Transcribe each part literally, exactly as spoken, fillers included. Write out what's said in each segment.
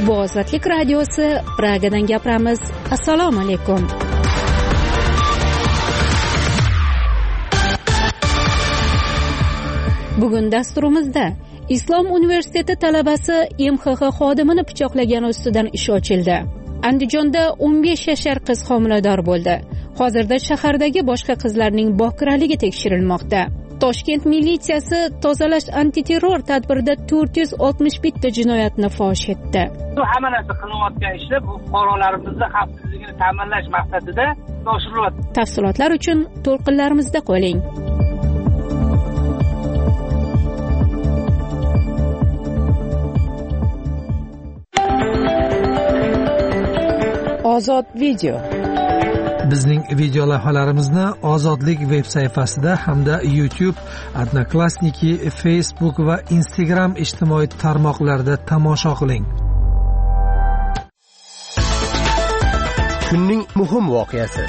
Bu Ozodlik radiosi, Pragadan gapiramiz. Assalomu alaykum. Bugun dasturimizda Islom universiteti talabasi M X X xodimini pichoqlagani ustidan ish ochildi. Andijonda o'n besh yashar qiz homilador bo'ldi. Hozirda shahardagi boshqa qizlarning bokiraligi tekshirilmoqda. Toshkent militsiyasi tozalash antiterror tadbirida to'rt yuz oltmish bitta jinoyatni fosh etdi. Bu hamma narsa qilinayotgan ishlar bu fuqarolarimizni xavfsizligini ta'minlash maqsadida oshirilyapti. Tafsilotlar uchun to'lqinlarimizda qoling. Ozod video. Bizning video lavhalarimizni Ozodlik veb sayfasida hamda YouTube, Odnoklassniki, Facebook va Instagram ijtimoiy tarmoqlarida tomosha qiling. Kunning muhim voqeasi.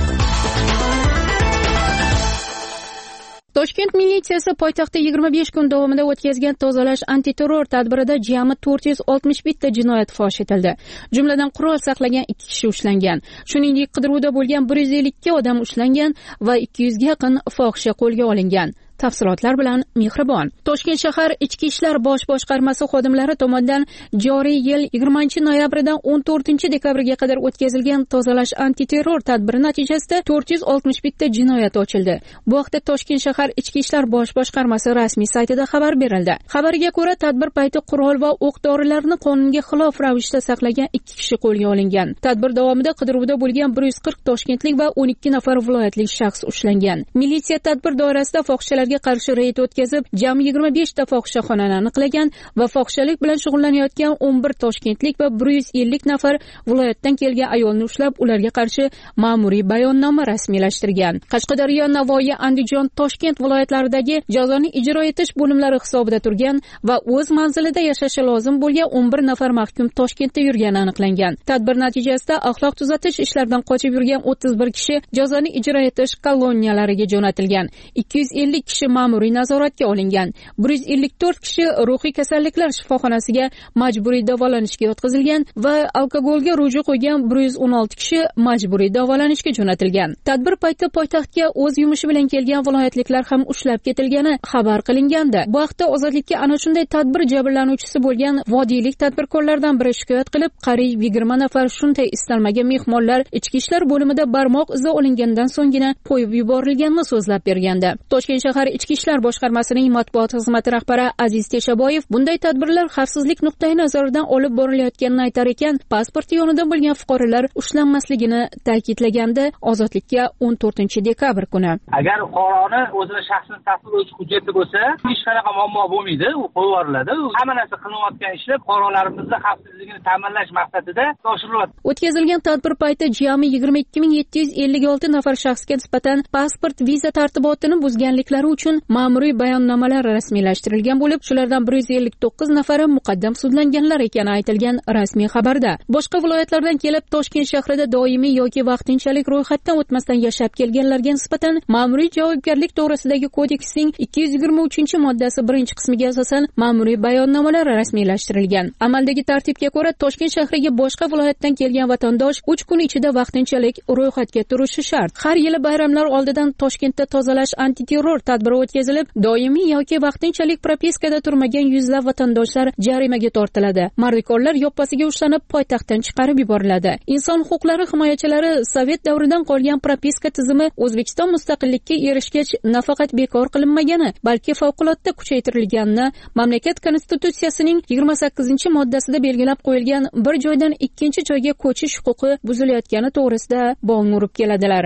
Toshkent militsiyasi poytaxtda yigirma besh kun davomida o'tkazgan tozalash antiterror tadbirida jami to'rt yuz oltmish bitta jinoyat fosh etildi. Jumladan qurol saqlagan ikki kishi ushlangan. Shuningdek, qidiruvda bo'lgan bir yuz ellik ikki odam ushlangan va ikki yuzga yaqin fohisha qo'lga olingan. Tafsilotlar bilan Mehribon. Toshkent shahar Ichki ishlar bosh boshqarmasi xodimlari tomonidan joriy yil yigirmanchi noyabrdan o'n to'rtinchi dekabrga qadar o'tkazilgan tozalash antiterror tadbiri natijasida to'rt yuz oltmish bitta jinoyat ochildi. Bu haqda Toshkent shahar Ichki ishlar bosh boshqarmasi rasmiy saytida xabar berildi. Xabarga ko'ra, tadbir payti qurol va o'q-dorilarni qonunga xilof ravishda saqlagan ikki kishi qo'lga olingan. Tadbir davomida qidiruvda bo'lgan bir yuz qirq toshkentlik va o'n ikki nafar viloyatlik shaxs ushlangan. Militsiya tadbir doirasida fohishalar qarshi reyd o'tkazib, jami yigirma besh ta fohishaxonani aniqlagan va fohishalik bilan shug'ullanayotgan o'n bir toshkentlik va bir yuz ellik nafar viloyatdan kelgan ayolni ushlab, ularga qarshi ma'muriy bayonnoma rasmiylashtirgan. Qashqadaryo, Navoiy, Andijon, Toshkent viloyatlaridagi jazoni ijro etish bo'limlari hisobida turgan va o'z manzilida yashashi lozim bo'lgan o'n bir nafar mahkum Toshkentda yurgani aniqlangan. Tadbir natijasida axloq tuzatish ishlaridan qochib yurgan o'ttiz bir kishi jazoni ijro etish koloniyalariga jo'natilgan. ikki yuz ellik kishi ma'muriy nazoratga olingan. bir yuz ellik to'rt kishi ruhiy kasalliklar shifoxonasiga majburiy davolanishga yotqizilgan va alkogolga ruju qo'ygan bir yuz o'n olti kishi majburiy davolanishga jo'natilgan. Tadbir payti poytaxtga o'z yumushi bilan kelgan viloyatliklar ham ushlab ketilgani xabar qilingandi. Bu haqda Ozodlikka ana shunday tadbir jabrlanuvchisi bo'lgan vodiylik tadbirkorlardan biri shikoyat qilib, qariyb yigirma nafar shunday istalmagan mehmonlar ichki ishlar bo'limida barmoq izi olingandan so'nggina qo'yib yuborilganini so'zlab bergandi. Toshkent shahar Ichki ishlar boshqarmasining matbuot xizmati rahbari Aziz Teshaboyev bunday tadbirlar xavfsizlik nuqtai nazaridan olib borilayotganini aytar ekan, pasporti yonida bo'lgan fuqarolar ushlanmasligini ta'kidlaganda Ozodlikka o'n to'rtinchi dekabr kuni. Agar fuqaroni o'zini shaxsini tasdiqlovchi hujjati bo'lsa, hech qanaqa muammo bo'lmaydi, u qo'yib yuboriladi. Hamma narsa qilinayotgan ishlar fuqarolarimizni xavfsizligini ta'minlash maqsadida oshirilyapti. O'tkazilgan tadbir payti jami yigirma ikki ming yetti yuz ellik olti nafar shaxsga nisbatan pasport, viza tartibotini buzganliklari uchun ma'muriy bayonnomalar rasmiylashtirilgan bo'lib, shulardan bir yuz ellik to'qqiz nafari muqaddam sudlanganlar ekani aytilgan rasmiy xabarda. Boshqa viloyatlardan kelib Toshkent shahrida doimiy yoki vaqtinchalik ro'yxatdan o'tmasdan yashab kelganlarga nisbatan ma'muriy javobgarlik to'g'risidagi kodeksning ikki yuz yigirma uchinchi moddasi birinchi qismiga asosan ma'muriy bayonnomalar rasmiylashtirilgan. Amaldagi tartibga ko'ra, Toshkent shahriga boshqa viloyatdan kelgan vatandosh uch kun ichida vaqtinchalik ro'yxatga turishi shart. Har yili bayramlar oldidan Toshkentda tozalash antiterror tadbiri o'tkazilib, doimiy yoki vaqtinchalik propiskada turmagan yuzlab vatandoshlar jarimaga tortiladi. Mardikorlar yoppasiga ushlanib, poytaxtdan chiqarib yuboriladi. Inson huquqlari himoyachilari Sovet davridan qolgan propiska tizimi O'zbekiston mustaqillikka erishgach nafaqat bekor qilinmagani, balki favqulodda kuchaytirilganini mamlakat konstitutsiyasining yigirma sakkizinchi moddasida belgilab qo'yilgan bir joydan ikkinchi joyga ko'chish huquqi buzilayotgani to'g'risida bong urib keladilar.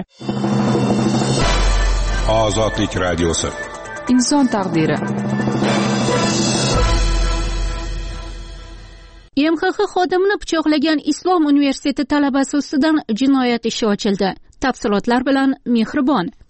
Ozodlik radiosi. Inson taqdiri. M X X xodimini pichoqlagan Islom universiteti talabasi ustidan jinoyat ishi ochildi. Tafsilotlar bilan Mehribon.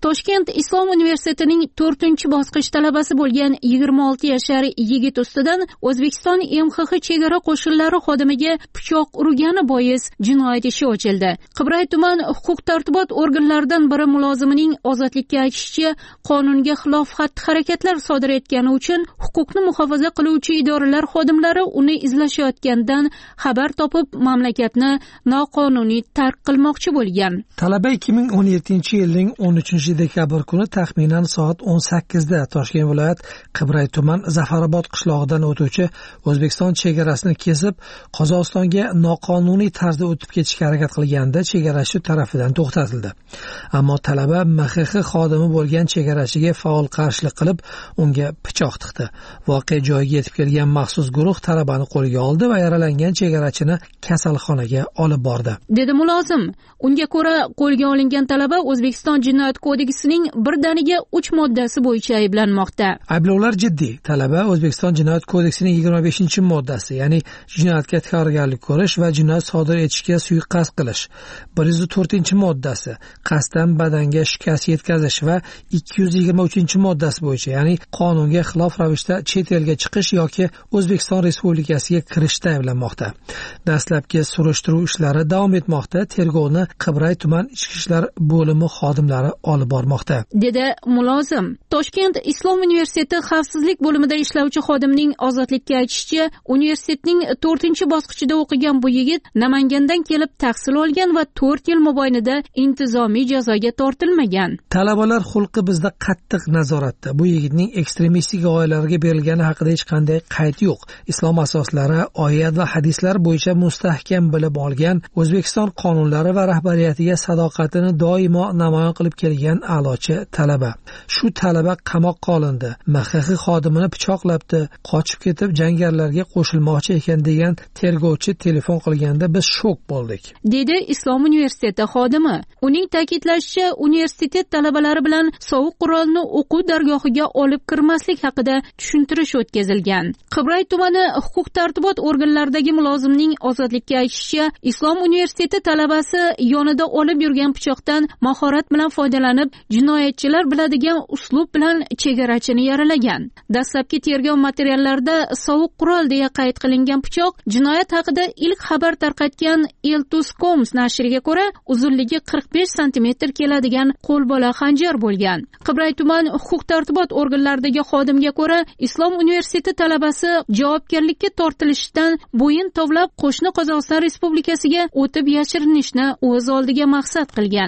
Toshkent Islom universitetining to'rtinchi bosqich talabasi bo'lgan yigirma olti yashar yigit ustidan O'zbekiston M X X chegara qo'shinlari xodimiga pichoq urgani bois jinoyat ishi ochildi. Qibray tuman huquq-tartibot organlaridan biri mulozimining ozodlikka aytishicha, qonunga xilof xatti-harakatlar sodir etgani uchun huquqni muhofaza qiluvchi idoralar xodimlari uni izlashayotgandan xabar topib, mamlakatni noqonuniy tark qilmoqchi bo'lgan. Talaba ikki ming o'n yettinchi yilning o'n uchinchi dekabr kuni taxminan soat o'n sakkizda Toshkent viloyat Qibray tuman Zafarobod qishlog'idan o'tuvchi O'zbekiston chegarasini kesib, Qozog'istonga noqonuniy tarzda o'tib ketishga harakat qilganda chegarachi tarafidan to'xtatildi. Ammo talaba M X X xodimi bo'lgan chegarachiga faol qarshilik qilib, unga pichoq tiqdi. Voqea joyiga yetib kelgan maxsus guruh talabani qo'lga oldi va yaralangan chegarachini kasalxonaga olib bordi, dedi mulozim. Unga ko'ra, qo'lga olingan talaba O'zbekiston Jinoyat kodeksining birdaniga uch moddasi bo'yicha ayblanmoqda. Ayblovlar jiddiy. Talaba O'zbekiston Jinoyat kodeksining yigirma beshinchi moddasi, ya'ni jinoyatga tayyorgarlik ko'rish va jinoyat sodir etishga suiqasd qilish, bir yuz to'rtinchi moddasi, qasddan badanga shikast yetkazish va ikki yuz yigirma uchinchi moddasi bo'yicha, ya'ni qonunga xilof ravishda chet elga chiqish yoki O'zbekiston Respublikasiga kirishda ayblanmoqda. Dastlabki surishtiruv ishlari davom etmoqda. Tergovni Qibray tuman ichki ishlar bo'limi xodimlari olib bormoqda, dedi mulozim. Toshkent Islom universiteti xavfsizlik bo'limida ishlovchi xodimning ozodlikka aytishicha, universitetning to'rtinchi bosqichida o'qigan bu yigit Namangandan kelib tahsil olgan va to'rt yil mobaynida intizomiy jazoga tortilmagan. Talabalar xulqi bizda qattiq nazoratda. Bu yigitning ekstremistik g'oyalarga berilgani haqida hech qanday qayd yo'q. Islom asoslari, oyat va hadislar bo'yicha mustahkam bilib olgan, O'zbekiston qonunlari va rahbariyatiga sadoqatini doimo namoyon qilib kelgan a'lochi talaba. Shu talaba qamoqqa olindi. M X X xodimini pichoqlabdi, qochib ketib jangarilarga qo'shilmoqchi ekan degan tergovchi telefon qilganda biz shok bo'ldik, dedi Islom universiteti xodimi. Uning ta'kidlashicha, universitet talabalari bilan sovuq qurolni o'quv dargohiga olib kirmaslik haqida tushuntirish o'tkazilgan. Qibray tumani huquq-tartibot organlaridagi mulozimning ozodlikka aytishicha, Islom universiteti talabasi yonida olib yurgan pichoqdan mahorat bilan foydalanib, jinoyatchilar biladigan uslub bilan chegarachini yaralagan. Dastlabki tergov materiallarida sovuq qurol deya qayd qilingan pichoq jinoyat haqida ilk xabar tarqatgan Eltus.com nashriga ko'ra, uzunligi qirq besh santimetr keladigan qo'lbola xanjar bo'lgan. Qibray tuman huquq-tartibot organlaridagi xodimga ko'ra, Islom universiteti talabasi javobgarlikka tortilishdan bo'yin tovlab, qo'shni Qozog'iston Respublikasiga o'tib yashirinishni o'z oldiga maqsad qilgan.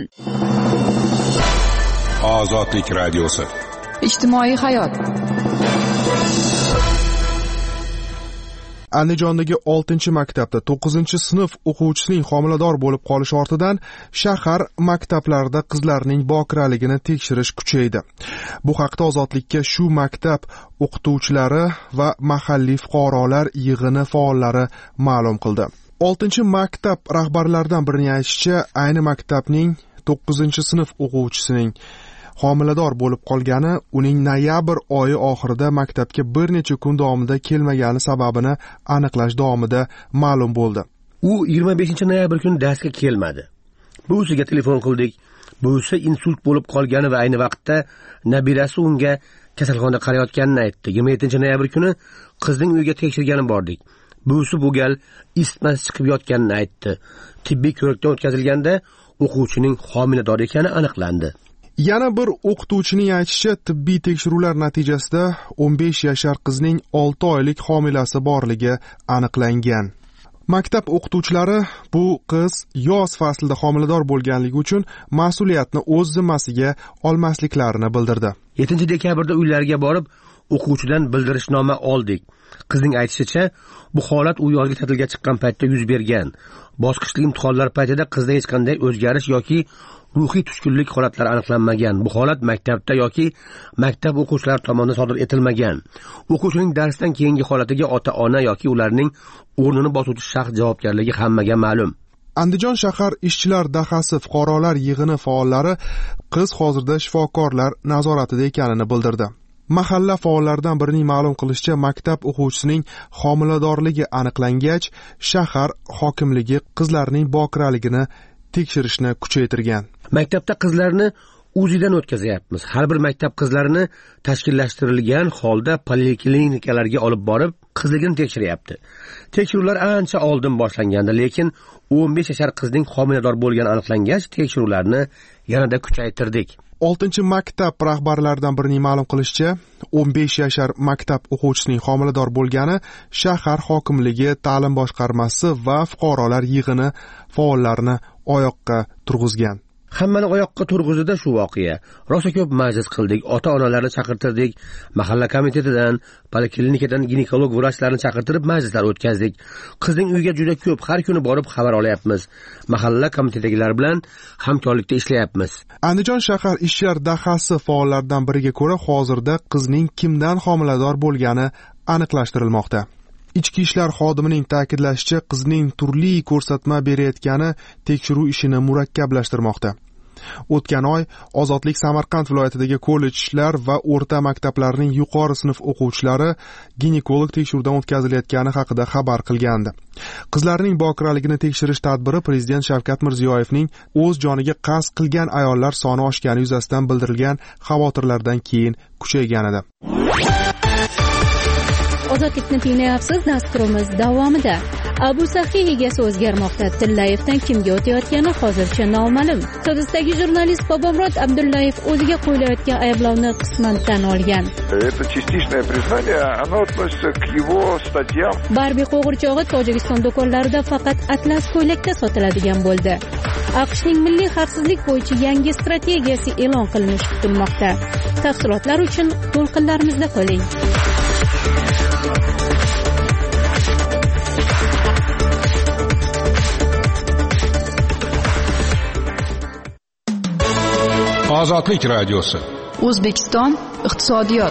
Ozodlik radiosi. Ijtimoiy hayot. Andijondagi oltinchi maktabda to'qqizinchi sinf o'quvchisining homilador bo'lib qolishi ortidan shahar maktablarida qizlarning bokiraligini tekshirish kuchaydi. Bu haqda Ozodlikka shu maktab o'qituvchilari va mahalliy fuqarolar yig'ini faollari ma'lum qildi. oltinchi maktab rahbarlaridan birining aytishicha, ayni maktabning to'qqizinchi sinf o'quvchisining homilador bo'lib qolgani uning noyabr oyi oxirida maktabga bir necha kun davomida kelmagani sababini aniqlash davomida ma'lum bo'ldi. U yigirma beshinchi noyabr kuni darsga kelmadi. Buvisiga telefon qildik. Buvisi insult bo'lib qolgani va ayni vaqtda nabirasi unga kasalxonada qarayotganini aytdi. yigirma yettinchi noyabr kuni qizning uyiga tekshirgani bordik. Buvisi bu gal isitmasi chiqib yotganini aytdi. Tibbiy ko'rikdan o'tkazilganda o'quvchining homilador ekani aniqlandi. Yana bir o'qituvchining aytishicha, tibbiy tekshiruvlar natijasida o'n besh yashar qizning olti oylik homilasi borligi aniqlangan. Maktab o'qituvchilari bu qiz yoz faslida homilador bo'lganligi uchun mas'uliyatni o'z zimmasiga olmasliklarini bildirdi. yettinchi dekabrda uylariga borib, o'quvchidan bildirishnoma oldik. Qizning aytishicha, bu holat u yozgi ta'tilga chiqqan paytda yuz bergan. Bosqichli imtihonlar paytida qizda hech qanday o'zgarish yoki ruhiy tushkunlik holatlari aniqlanmagan. Bu holat maktabda yoki maktab o'quvchilari tomonidan sodir etilmagan. O'quvchining darsdan keyingi holatiga ota-ona yoki ularning o'rnini bosuvchi shaxs javobgarligi hammaga ma'lum. Andijon shahar ishchilar dahasi fuqarolar yig'ini faollari qiz hozirda shifokorlar nazoratida ekanini bildirdi. Mahalla faollaridan birining ma'lum qilishicha, maktab o'quvchisining homiladorligi aniqlangach, shahar hokimligi qizlarning bokiraligini tekshirishni kuchaytirgan. Maktabda qizlarni uzidan o'tkazyapmiz. Har bir maktab qizlarini tashkillashtirilgan holda poliklinikalarga olib borib, qizligini tekshiryapti. Tekshiruvlar ancha oldin boshlangandi, lekin o'n besh yashar qizning homilador bo'lgani aniqlangach, tekshiruvlarni yanada kuchaytirdik. oltinchi maktab rahbarlaridan birining ma'lum qilishicha, o'n besh yashar maktab o'quvchisining homilador bo'lgani shahar hokimligi, ta'lim boshqarmasi va fuqarolar yig'ini faollarini oyoqqa turg'izgan. Hammani oyoqqa turg'izdi shu voqea. Rosa ko'p majlis qildik, ota-onalarni chaqirtirdik, mahalla komitetidan, poliklinikadan ginekolog vrachlarni chaqirtirib majlislar o'tkazdik. Qizning uyiga juda ko'p har kuni borib xabar olyapmiz. Mahalla komitetidagilar bilan hamkorlikda ishlayapmiz. Andijon shahar ishlar dahasi faollaridan biriga ko'ra, hozirda qizning kimdan homilador bo'lgani aniqlashtirilmoqda. Ichki ishlar xodimining ta'kidlashicha, qizning turli ko'rsatma berayotgani tekshiruv ishini murakkablashtirmoqda. O'tgan oy Ozodlik Samarqand viloyatidagi kollejlar va o'rta maktablarning yuqori sinf o'quvchilari ginekolog tekshiruvdan o'tkazilayotgani haqida xabar qilgandi. Qizlarning bokiraligini tekshirish tadbiri Prezident Shavkat Mirziyoyevning o'z joniga qasd qilgan ayollar soni oshgani yuzasidan bildirilgan xavotirlardan keyin kuchaygan edi. Ozodlikni tinglayapsiz. Dasturimiz davomida Abu Saxiy egasi o'zgarmoqda. Tillayevdan kimga o'tayotgani hozircha noma'lum. Hibsdagi jurnalist Bobomurod Abdullayev o'ziga qo'yilayotgan ayblovni qisman tan olgan. Это частичное признание, оно относится к его статьям. Barbi qo'g'irchog'i Tojikiston do'konlarida faqat atlas ko'ylakda sotiladigan bo'ldi. AQShning milliy xavfsizlik bo'yicha yangi strategiyasi e'lon qilinishi kutilmoqda. Tafsilotlar uchun to'lqinlarimizda qoling. Ozodlik radiosi. O'zbekiston iqtisodiyot.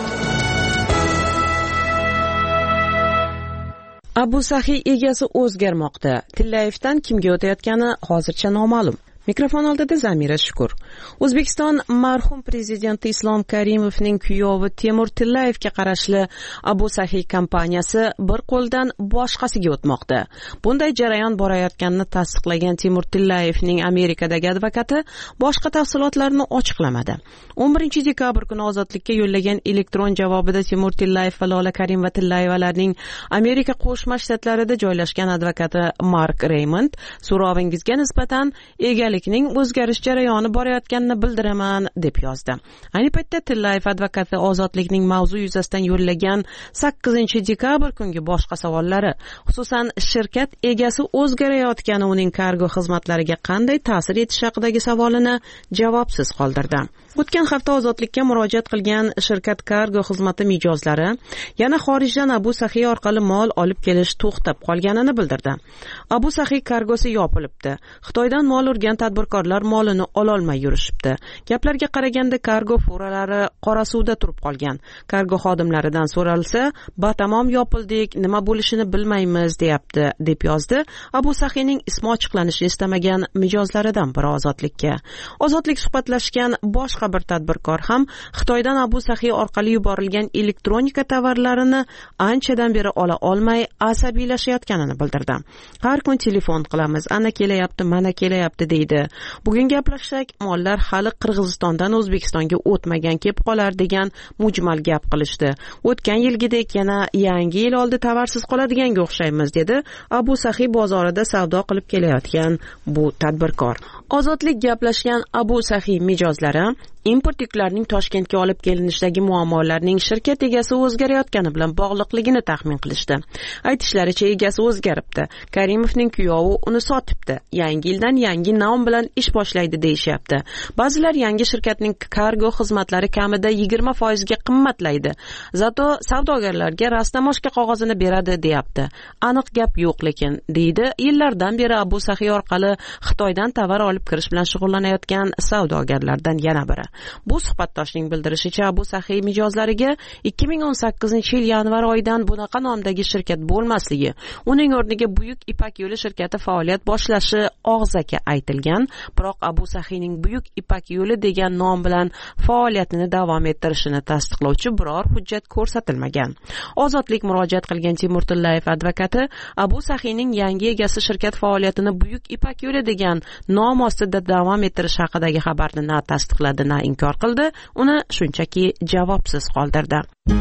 Abu Saxiy egasi o'zgarmoqda. Tillayevdan kimga o'tayotgani hozircha noma'lum. Mikrofon oldida Zamira Shukur. O'zbekiston marhum prezidenti Islom Karimovning kuyovi Temur Tillayevga qarashli Abu Saxiy kompaniyasi bir qo'ldan boshqasiga o'tmoqda. Bunday jarayon borayotganini tasdiqlagan Temur Tillayevning Amerikadagi advokati boshqa tafsilotlarni ochiqlamadi. o'n birinchi dekabr kuni Ozodlikka yo'llagan elektron javobida Temur Tillayev va Lola Karimova Tillayevalarning Amerika Qo'shma Shtatlarida joylashgan advokati Mark Raymond so'rovingizga nisbatan egali ning o'zgarish jarayoni borayotganini bildiraman deb yozdi. Ayni paytda Tillayev advokati Ozodlikning mavzu yuzasidan yo'llagan sakkizinchi dekabr kungi boshqa savollari, xususan shirkat egasi o'zgarayotgani uning kargo xizmatlariga qanday ta'sir etishi haqidagi savolini javobsiz qoldirdi. O'tgan hafta Ozodlikka murojaat qilgan shirkat kargo xizmati mijozlari yana xorijdan Abu Saxiy orqali mol olib kelish to'xtab qolganini bildirdi. Abu Saxiy kargosi yopilibdi. Xitoydan mol urgan tadbirkorlar molini ololmay yurishibdi. Gaplarga qaraganda kargo furalari qora suvda turib qolgan. Kargo xodimlaridan so'ralsa, "Batamom yopildik, nima bo'lishini bilmaymiz" deyapti, deb yozdi Abu Saxiyning ismi ochiqlanishini istamagan mijozlaridan biri Ozodlikka. Ozodlik suhbatlashgan boshqa bir tadbirkor ham Xitoydan Abu Saxiy orqali yuborilgan elektronika tovarlarini anchadan beri ola olmay asabiylashayotganini bildirdi. Har kun telefon qilamiz, ana kelyapti, mana kelyapti deydi. Bugun gaplashsak, mollar hali Qirg'izistondan O'zbekistonga o'tmagan kelib qolar degan mujmal gap qilishdi. O'tgan yilgidek yana yangi yil oldi tovarsiz qoladiganga o'xshaymiz dedi Abu Saxiy bozorida savdo qilib kelayotgan bu tadbirkor. Ozodlik gaplashgan Abu Saxiy mijozlari import yuklarining Toshkentga olib kelinishdagi muammolarning shirkat egasi o'zgarayotgani bilan bog'liqligini taxmin qilishdi. Aytishlaricha egasi o'zgaribdi. Karimovning kuyovi uni sotibdi. Yangi yildan yangi nom bilan ish boshlaydi deyishyapti. Ba'zilar yangi shirkatning kargo xizmatlari kamida yigirma foiz ga qimmatlaydi. Zato savdogarlarga rasnamoshka qog'ozini beradi deyapti. Aniq gap yo'q lekin, deydi yillardan beri Abu Saxiy orqali Xitoydan tovar olib kirish bilan shug'ullanayotgan savdogarlardan yana biri. Bu suhbatdoshning bildirishicha Abu Saxiy mijozlariga ikki ming o'n sakkizinchi yil yanvar oyidan bunaqa nomdagi shirkat bo'lmasligi, uning o'rniga Buyuk Ipak yo'li shirkati faoliyat boshlashi og'zaki aytilgan, biroq Abu Saxiyning Buyuk Ipak yo'li degan nom bilan faoliyatini davom ettirishini tasdiqlovchi biror hujjat ko'rsatilmagan. Ozodlik murojaat qilgan Temur Tillayev advokati Abu Saxiyning yangi egasi shirkat faoliyatini Buyuk Ipak yo'li degan nom ostida davom ettirish haqidagi xabarni na tasdiqladi, na inkor qildi, uni shunchaki javobsiz qoldirdi.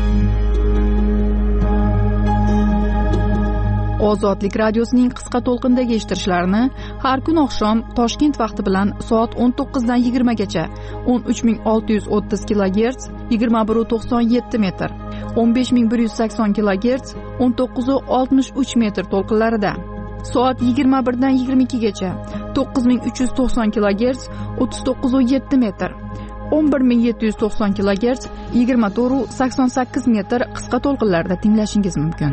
Ozodlik radiosining qisqa to'lqindagi eshittirishlarini har kun oqshom Toshkent vaqti bilan soat o'n to'qqiz dan yigirma gacha o'n uch ming olti yuz o'ttiz kilogerts yigirma bir nuqta to'qson yetti metr, o'n besh ming bir yuz sakson kilogerts o'n to'qqiz nuqta oltmish uch metr to'lqinlarida, soat yigirma bir dan yigirma ikki gacha to'qqiz ming uch yuz to'qson kilogerts o'ttiz to'qqiz nuqta yetti metr, o'n bir ming yetti yuz to'qson kilogerts yigirma to'rt nuqta sakson sakkiz metr qisqa to'lqinlarda tinglashingiz mumkin.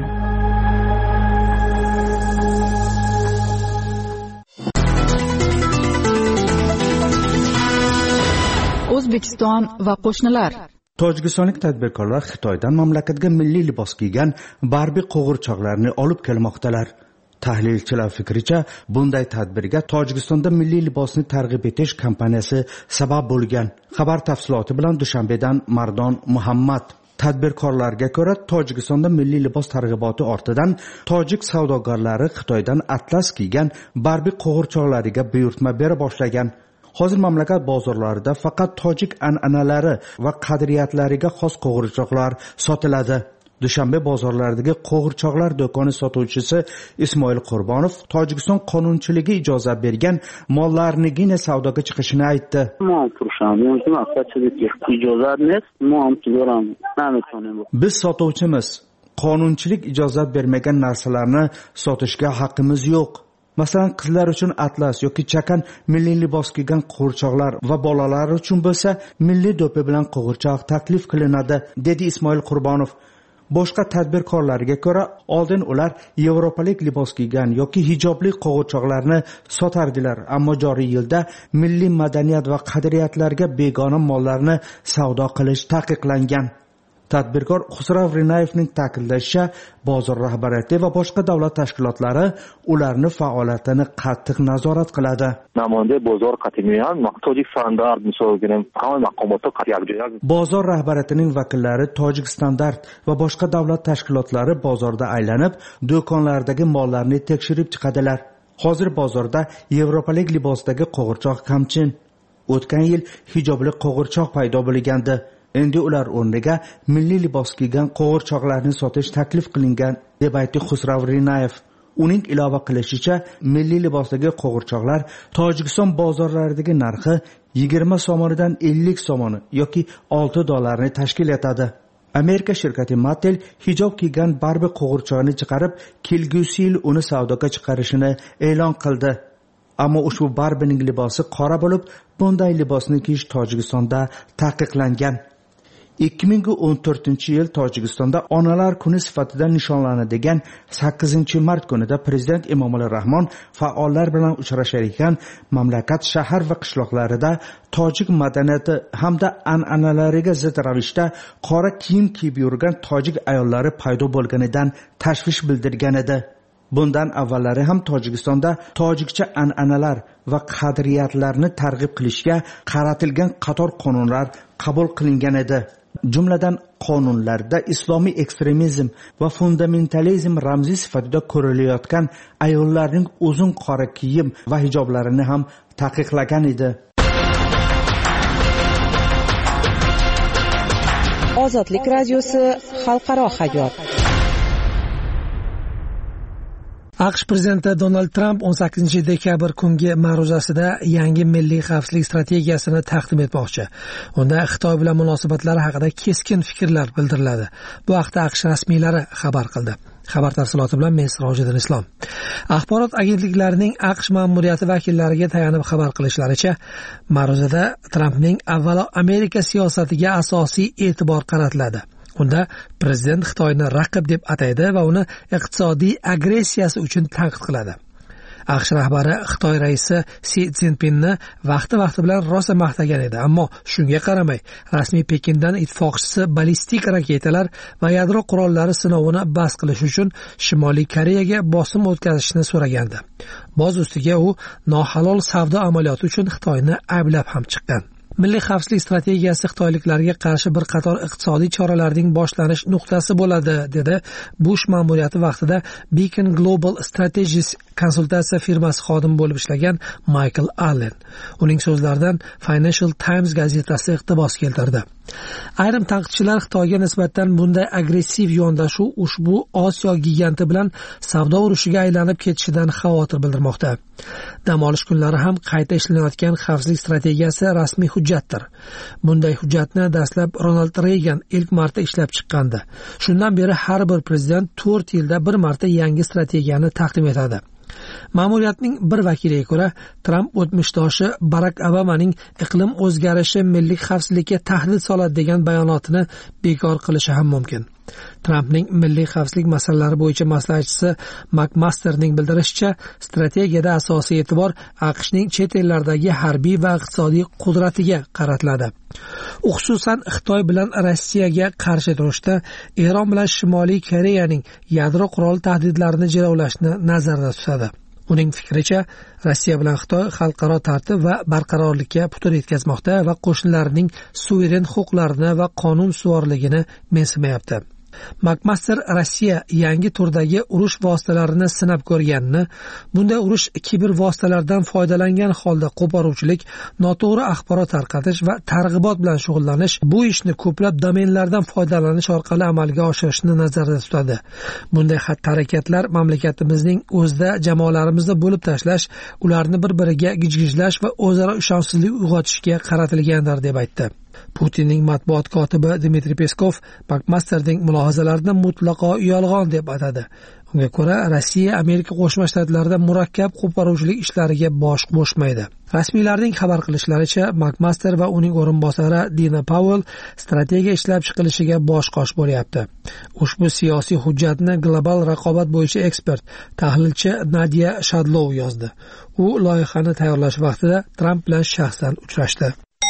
O'zbekiston va qo'shnilar. Tojikistonlik tadbirkorlar Xitoydan mamlakatga milliy libos kiygan Barbie qo'g'irchoqlarni olib kelmoqdalar. Tahlilchilar fikricha, bunday tadbirga Tojikistonda milliy libosni targ'ib etish kampaniyasi sabab bo'lgan. Xabar tafsiloti bilan Dushanbedan Mardon Muhammad. Tadbirkorlarga ko'ra, Tojikistonda milliy libos targ'iboti ortidan tojik savdogarlari Xitoydan atlas kiygan Barbie qo'g'irchoqlariga buyurtma bera boshlagan. Hozir mamlakat bozorlarida faqat tojik an'analari va qadriyatlariga xos qo'g'irchoqlar sotiladi. Dushanbe bozorlaridagi qo'g'irchoqlar do'koni sotuvchisi Ismoil Qurbonov Tojikiston qonunchiligi ijozat bergan mollarnigina savdoga chiqishini aytdi. Biz sotuvchimiz, qonunchilik ijozat bermagan narsalarni sotishga haqqimiz yo'q. Masalan, qizlar uchun atlas yoki chakan milliy libos kiygan qo'g'irchoqlar va bolalar uchun bo'lsa milliy do'ppi bilan qo'g'irchoq taklif qilinadi, dedi Ismoil Qurbonov. Boshqa tadbirkorlarga ko'ra, oldin ular yevropalik libos kiygan yoki hijobli qo'g'irchoqlarni sotardilar, ammo joriy yilda milliy madaniyat va qadriyatlarga begona mollarni savdo qilish taqiqlangan. Tadbirkor Xusrav Rinayevning ta'kidlashicha, bozor rahbariyati va boshqa davlat tashkilotlari ularni faoliyatini qattiq nazorat qiladi. Bozor rahbariyatining vakillari tojik standart va boshqa davlat tashkilotlari bozorda aylanib, do'konlardagi mollarni tekshirib chiqadilar. Hozir bozorda yevropalik libosdagi qo'g'irchoq kamchin. O'tgan yil hijobli qo'g'irchoq paydo bo'lgandi. Endi ular o'rniga milliy libos kiygan qo'g'irchoqlarni sotish taklif qilingan, deb aytdi Xusrav Rinayev. Uning ilova qilishicha, milliy libosdagi qo'g'irchoqlar Tojikiston bozorlaridagi narxi yigirma somonidan ellik somoni yoki olti dollarni tashkil etadi. Amerika shirkati Mattel hijob kiygan Barbie qo'g'irchoqni chiqarib, kelgusi yil uni savdoga chiqarishini e'lon qildi. Ammo ushbu Barbiening libosi qora bo'lib, bunday libosni kiyish Tojikistonda taqiqlangan. ikki ming o'n to'rtinchi yil Tojikistonda Onalar kuni sifatida nishonlanadigan sakkizinchi mart kunida Prezident Emomali Rahmon faollar bilan uchrashar ekan, mamlakat shahar va qishloqlarida tojik madaniyati hamda an'analariga zid ravishda qora kiyim kiyib yurgan tojik ayollari paydo bo'lganidan tashvish bildirgan edi. Bundan avvallari ham Tojikistonda tojikcha an'analar va qadriyatlarni targ'ib qilishga qaratilgan qator qonunlar qabul qilingan edi. Jumladan qonunlarda islomiy ekstremizm va fundamentalizm ramziy sifatida ko'rilayotgan ayollarning uzun qora kiyim va hijoblarini ham taqiqlagan edi. Ozodlik radiosi xalqaro hayot. AQSh prezidenti Donald Trump o'n sakkizinchi dekabr kungi ma'ruzasida yangi milliy xavfsizlik strategiyasini taqdim etmoqchi. Unda Xitoy bilan munosabatlari haqida keskin fikrlar bildiriladi. Bu haqda AQSh rasmiylari xabar qildi. Xabar tafsiloti bilan men Sirojiddin Islom. Axborot agentliklarining AQSh ma'muriyati vakillariga tayanib xabar qilishlaricha, ma'ruzada Trumpning avvalo Amerika siyosatiga asosiy e'tibor qaratiladi. Unda prezident Xitoyni raqib deb ataydi va uni iqtisodiy agressiyasi uchun tanqid qiladi. AQSh rahbari Xitoy raisi Si Szinpinni vaqti-vaqti bilan rosa maqtagan edi, ammo shunga qaramay, rasmiy Pekindan ittifoqchisi ballistik raketalar va yadro qurollari sinovini bas qilish uchun Shimoliy Koreyaga bosim o'tkazishni so'ragandi. Boz ustiga u nohalol savdo amaliyoti uchun Xitoyni ayblab ham chiqqan. milliy xavfsizlik strategiyasi xitoyliklarga qarshi bir qator iqtisodiy choralarning boshlanish nuqtasi bo'ladi, dedi Bush ma'muriyati vaqtida Beacon Global Strategies konsultatsiya firmasi xodimi bo'lib ishlagan Michael Allen. Uning so'zlaridan Financial Times gazetasi iqtibos keltirdi. Ayrim tanqidchilar Xitoyga nisbatan bunday agressiv yondashuv ushbu Osiyo giganti bilan savdo urushiga aylanib ketishidan xavotir bildirmoqda. Dam olish kunlari ham qayta ishlanayotgan xavfsizlik strategiyasi rasmiy hujjatdir. Bunday hujjatni dastlab Ronald Reagan ilk marta ishlab chiqqandi. Shundan beri har bir prezident to'rt yilda bir marta yangi strategiyani taqdim etadi. Ma'muriyatning bir vakiliga ko'ra, Trump o'tmishdoshi Barack Obamaning iqlim o'zgarishi milliy xavfsizlikka tahdid soladi degan bayonotini bekor qilishi ham mumkin. Trumpning milliy xavfsizlik masalalari bo'yicha maslahatchisi McMasterning bildirishicha, strategiyada asosiy e'tibor AQShning chet ellardagi harbiy va iqtisodiy qudratiga qaratiladi. U xususan Xitoy bilan Rossiyaga qarshi turishda Eron bilan Shimoliy Koreyaning yadro qurol tahdidlarini jilovlashni nazarda tutadi. Uning fikricha, Rossiya bilan Xitoy xalqaro tartib va barqarorlikka putur yetkazmoqda va qo'shnilarining suveren huquqlarini va qonun ustuvorligini mensimayapti. McMaster Rossiya yangi turdagi urush vositalarini sinab ko'rganini, bunday urush kiber vositalardan foydalangan holda qo'poruvchilik, noto'g'ri axborot tarqatish va targ'ibot bilan shug'ullanish, bu ishni ko'plab domenlardan foydalanish orqali amalga oshirishni nazarda tutadi. Bunday xatti-harakatlar mamlakatimizning o'zida jamoalarimizni bo'lib tashlash, ularni bir-biriga gijgijlash va o'zaro ishonchsizlik uyg'otishga qaratilgandir, deb aytdi. Putinning matbuot kotibi Dmitriy Peskov McMasterning mulohazalarini mutlaqo yolg'on deb atadi. Unga ko'ra, Rossiya Amerika Qo'shma Shtatlarida murakkab qo'poruvchilik ishlariga bosh qo'shmaydi. Rasmiylarning xabar qilishlaricha, McMaster va uning o'rinbosari Dina Powell strategiya ishlab chiqilishiga bosh-qosh bo'lyapti. Ushbu siyosiy hujjatni global raqobat bo'yicha ekspert, tahlilchi Nadia Shadlov yozdi. U loyihani tayyorlash vaqtida Trump bilan shaxsan uchrashdi.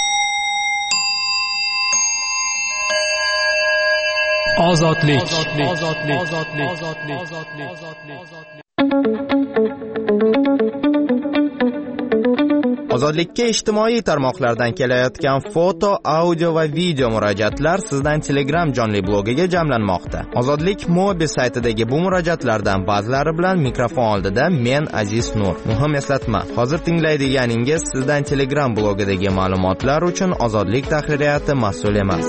Ozodlik. Ozodlikka ijtimoiy tarmoqlardan kelayotgan foto, audio va video murojaatlar sizdan Telegram jonli blogiga jamlanmoqda. Ozodlik Mobi saytidagi bu murojaatlardan ba'zilari bilan mikrofon oldida men Aziz Nur. Muhim eslatma, hozir tinglaydiganingiz sizdan Telegram blogidagi ma'lumotlar uchun Ozodlik tahririyati mas'ul emas.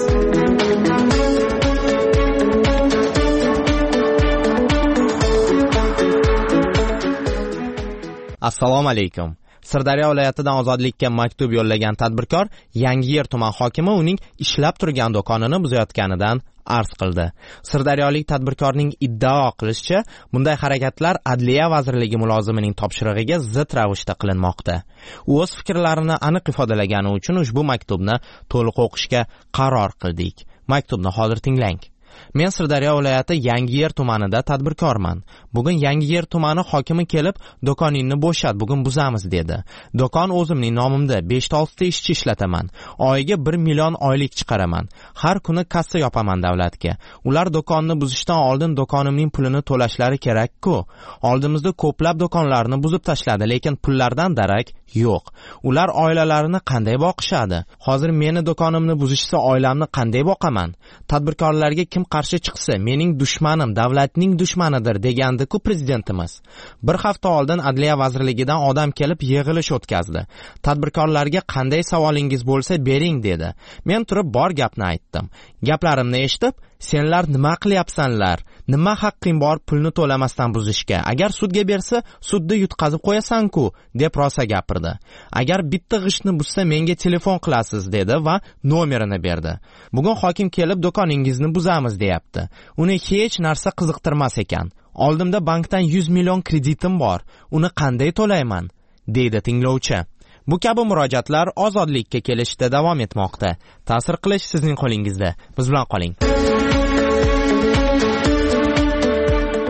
Assalomu alaykum. Sirdaryo viloyatidan Ozodlikka maktub yo'llagan tadbirkor Yangiyer tuman hokimi uning ishlab turgan do'konini buzayotganidan arz qildi. Sirdaryolik tadbirkorning iddao qilishicha, bunday harakatlar Adliya vazirligi mulozimining topshirig'iga zid ravishda qilinmoqda. U o'z fikrlarini aniq ifodalagani uchun ushbu maktubni to'liq o'qishga qaror qildik. Maktubni hozir tinglang. Men Sirdaryo viloyati Yangiyer tumanida tadbirkorman. Bugun Yangiyer tumani hokimi kelib, do'koningni bo'shat, bugun buzamiz dedi. Do'kon o'zimning nomimda besh ta olti ta ishchi ishlataman. Oyiga bir million oylik chiqaraman. Har kuni kassa yopaman davlatga. Ular do'konni buzishdan oldin do'konimning pulini to'lashlari kerak-ku. Oldimizda ko'plab do'konlarni buzib tashladi, lekin pullardan darak yo'q. Ular oilalarini qanday boqishadi? Hozir meni do'konimni buzishsa, oilamni qanday boqaman? Tadbirkorlarga kim qarshi chiqsa, mening dushmanim davlatning dushmanidir degandi-ku prezidentimiz. Bir hafta oldin Adliya vazirligidan odam kelib yig'ilish o'tkazdi. Tadbirkorlarga qanday savolingiz bo'lsa bering dedi. Men turib bor gapni aytdim. Gaplarimni eshitib, senlar nima qilyapsanlar? Nima haqqing bor pulni to'lamasdan buzishga? Agar sudga bersa, sudda yutqazib qo'yasan-ku, deb rosa gapirdi. Agar bitta g'ishtni buzsa menga telefon qilasiz dedi va nomerini berdi. Bugun hokim kelib do'koningizni buzamiz deyapti. Uni hech narsa qiziqtirmas ekan. Oldimda bankdan yuz million kreditim bor. Uni qanday to'layman? deydi tinglovchi. Bu kabi murojaatlar ozodlikka kelishda davom etmoqda. Ta'sir qilish sizning qo'lingizda. Biz bilan qoling.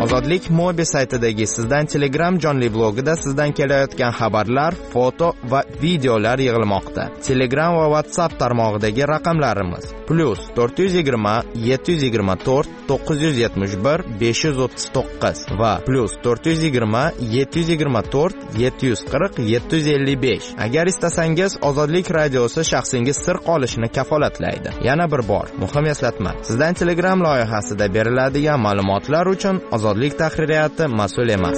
Ozodlik Mobi saytidagi Sizdan Telegram jonli blogida sizdan kelayotgan xabarlar, foto va videolar yig'ilmoqda. Telegram va WhatsApp tarmog'idagi raqamlarimiz plus to'rt yuz yigirma yetti yuz yigirma to'rt to'qqiz yuz yetmish bir besh yuz o'ttiz to'qqiz va plus to'rt yuz yigirma yetti yuz yigirma to'rt yetti yuz qirq yetti yuz ellik besh. Agar istasangiz Ozodlik radiosi shaxsingiz sir qolishini kafolatlaydi. Yana bir bor muhim eslatma. Sizdan Telegram loyihasida beriladigan ma'lumotlar uchun Ozodlik tahririyati mas'ul emas.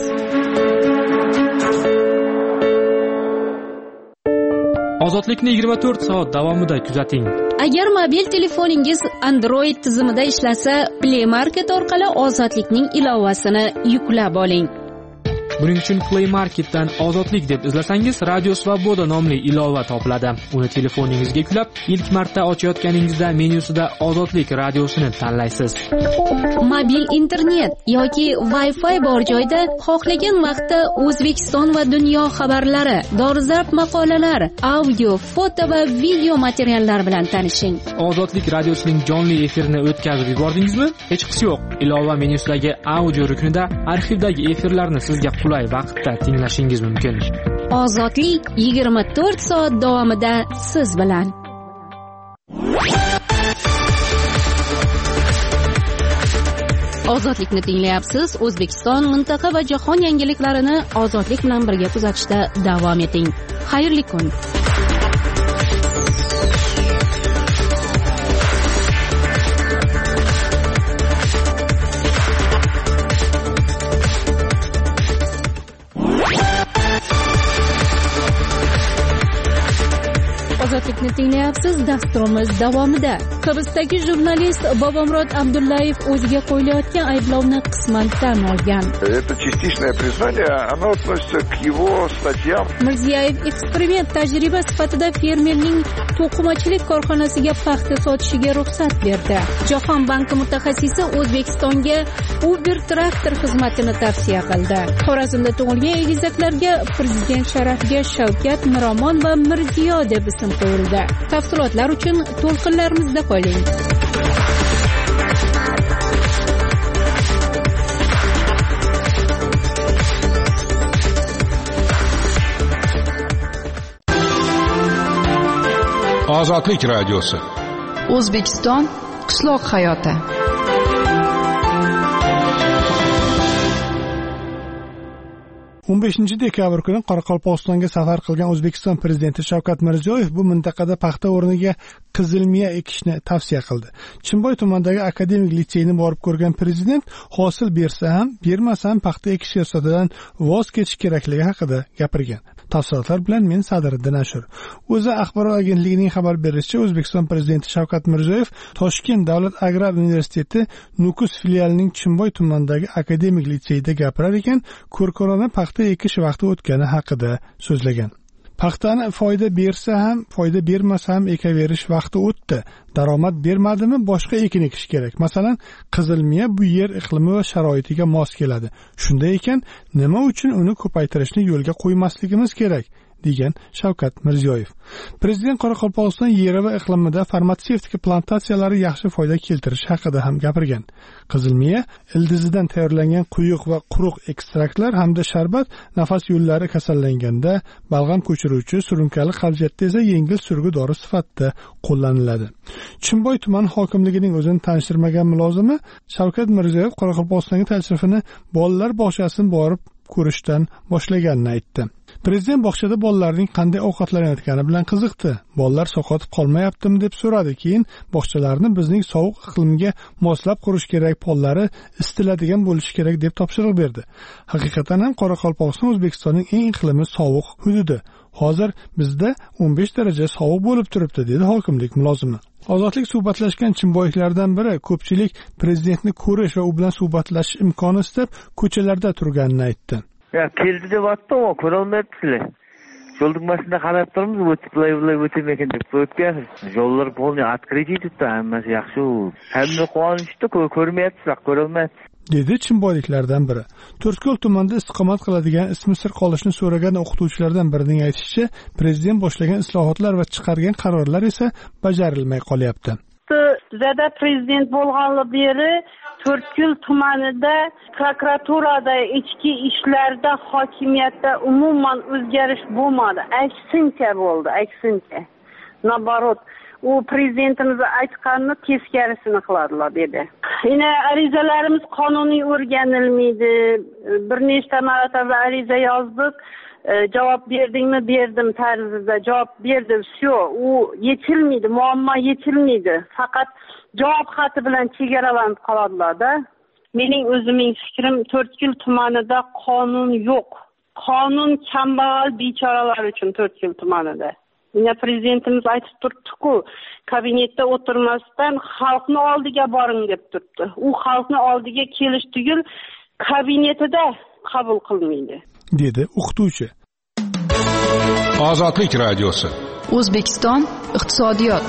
Ozodlikni yigirma to'rt soat davomida kuzating. Agar mobil telefoningiz Android tizimida ishlasa, Play Market orqali Ozodlikning ilovasini yuklab oling. Buning uchun Play Marketdan Ozodlik deb izlasangiz, Radio Svoboda nomli ilova topiladi. Uni telefoningizga yuklab, ilk marta ochayotganingizda menyusida Ozodlik radiosini tanlaysiz. Mobil internet yoki Wi-Fi bor joyda xohlagan vaqtda O'zbekiston va dunyo xabarlari, dolzarb maqolalar, audio, foto va video materiallar bilan tanishing. Ozodlik radiosining jonli efirini o'tkazib yubordingizmi? Hech qisi yo'q. Ilova menyusidagi audio ruknida arxivdagi efirlarni sizga qulay vaqtda tinglashingiz mumkin. Ozodlik yigirma to'rt soat davomida siz bilan. Ozodlikni tinglayapsiz. O'zbekiston, mintaqa va jahon yangiliklarini Ozodlik bilan birga kuzatishda davom eting. Xayrli kun. Ozodlikni tinglayapsiz. Dasturimiz davomida Hibsdagi jurnalist Bobomurod Abdullayev o'ziga qo'yilayotgan ayblovni qisman tan olgan. Это частичное признание, оно относится к его статьям. Mirziyoyev eksperiment tajriba sifatida fermerning to'qimachilik korxonasiga paxta sotishiga ruxsat berdi. Jahon banki mutaxassisi O'zbekistonga Uber traktor xizmatini tavsiya qildi. Xorazmda tug'ilgan egizaklarga prezident sharafiga Shavkat, Miromon va Mirziyo deb ism qo'yildi. Tafsilotlar uchun to'lqinlarimizda qoling. Ozodlik radiosi. O'zbekiston qishloq hayoti. o'n beshinchi dekabr kuni Qoraqalpog'istonga safar qilgan O'zbekiston prezidenti Shavkat Mirziyoyev bu mintaqada paxta o'rniga qizilmiya ekishni tavsiya qildi. Chimboy tumanidagi akademik litseyni borib ko'rgan prezident hosil bersa ham, bermasa ham paxta ekish siyosatidan voz kechish kerakligi haqida gapirgan. Tafsilotlar bilan men Sadiriddin Ashur. O'za axborot agentligining xabar berishicha, O'zbekiston prezidenti Shavkat Mirziyoyev Toshkent davlat agrar universiteti Nukus filialining Chimboy tumanidagi akademik litseyda gapirar ekan, ko'rkorona paxta ekish vaqti o'tgani haqida so'zlagan. Paxtani foyda bersa ham, foyda bermasa ham ekaverish vaqti o'tdi. Daromad bermadimi, boshqa ekin ekish kerak. Masalan, qizilmiya bu yer iqlimi va sharoitiga mos keladi. Shunday ekan, nima uchun uni ko'paytirishni yo'lga qo'ymasligimiz kerak, degan Shavkat Mirziyoyev. Prezident Qoraqalpog'iston yeri va iqlimida farmatsevtika plantatsiyalari yaxshi foyda keltirish haqida ham gapirgan. Qizilmiya ildizidan tayyorlangan quyuq va quruq ekstraktlar hamda sharbat nafas yo'llari kasallanganda, balg'am ko'chiruvchi, surunkali qabziyatda esa yengil surgi dori sifatida qo'llaniladi. Chimboy tuman hokimligining o'zini tanishtirmagan mulozimi Shavkat Mirziyoyev Qoraqalpog'istonga tashrifini bolalar bog'chasini borib ko'rishdan boshlaganini aytdi. Prezident bog'chada bolalarning qanday ovqatlanayotgani bilan qiziqdi. Bolalar saqotib qolmayaptimi deb so'radi. Keyin bog'chalarni bizning sovuq iqlimga moslab qurish kerak, pollari isitiladigan bo'lishi kerak deb topshiriq berdi. Haqiqatan ham Qoraqalpog'iston O'zbekistonning eng iqlimi sovuq hududi. Hozir bizda o'n besh daraja sovuq bo'lib turibdi, dedi hokimlik mulozimi. Ozodlik suhbatlashgan chimboyliklardan biri ko'pchilik prezidentni ko'rish va u bilan suhbatlashish imkoni istab ko'chalarda turganini aytdi. Ya keldi deb aytdim, o ko'ra olmayapsizlar. Yo'lning boshida qarab turibmiz, o'tib bulay-bulay o'tmaykan deb o'tgansiz. Yo'llar полный открытый turibdi, hammasi yaxshi. Hamma quvonishda ko'rmayapsizlar, ko'ra olmayapsiz, dedi chimboyliklardan biri. To'rtko'l tumanida istiqomat qiladigan ismi sir qolishni so'ragan o'qituvchilardan birining aytishicha, prezident boshlagan islohotlar va chiqargan qarorlar esa bajarilmay qolyapti. Bizada prezident bo'lganligi beri To'rtko'l tumanida prokuraturada, ichki ishlarda, hokimiyatda umuman o'zgarish bo'lmadi. Aksincha bo'ldi, aksincha. Nabarot, u prezidentimiz aytganini teskarisini qiladilar dedi. Yine arizalarimiz qonuniy o'rganilmaydi. Bir nechta marotaba ariza yozdik. Cevap berdingmi? Berdim tarzida cevap berdim. Shu, u yechilmaydi, muammo yechilmaydi. Faqat javob xati bilan chegaralanib qoladilar-da. Mening o'zimning fikrim, To'rtko'l tumanida qonun yo'q. Qonun kambag'al bechoralar uchun To'rtko'l tumanida. Yine prezidentimiz aytib turibdi-ku, kabinetda o'tirmasdan xalqni oldiga boring deb turibdi. U xalqni oldiga kelish tugul kabinetida qabul qilmaydi, dedi o'qituvchi. Ozodlik radiosi. O'zbekiston iqtisodiyot.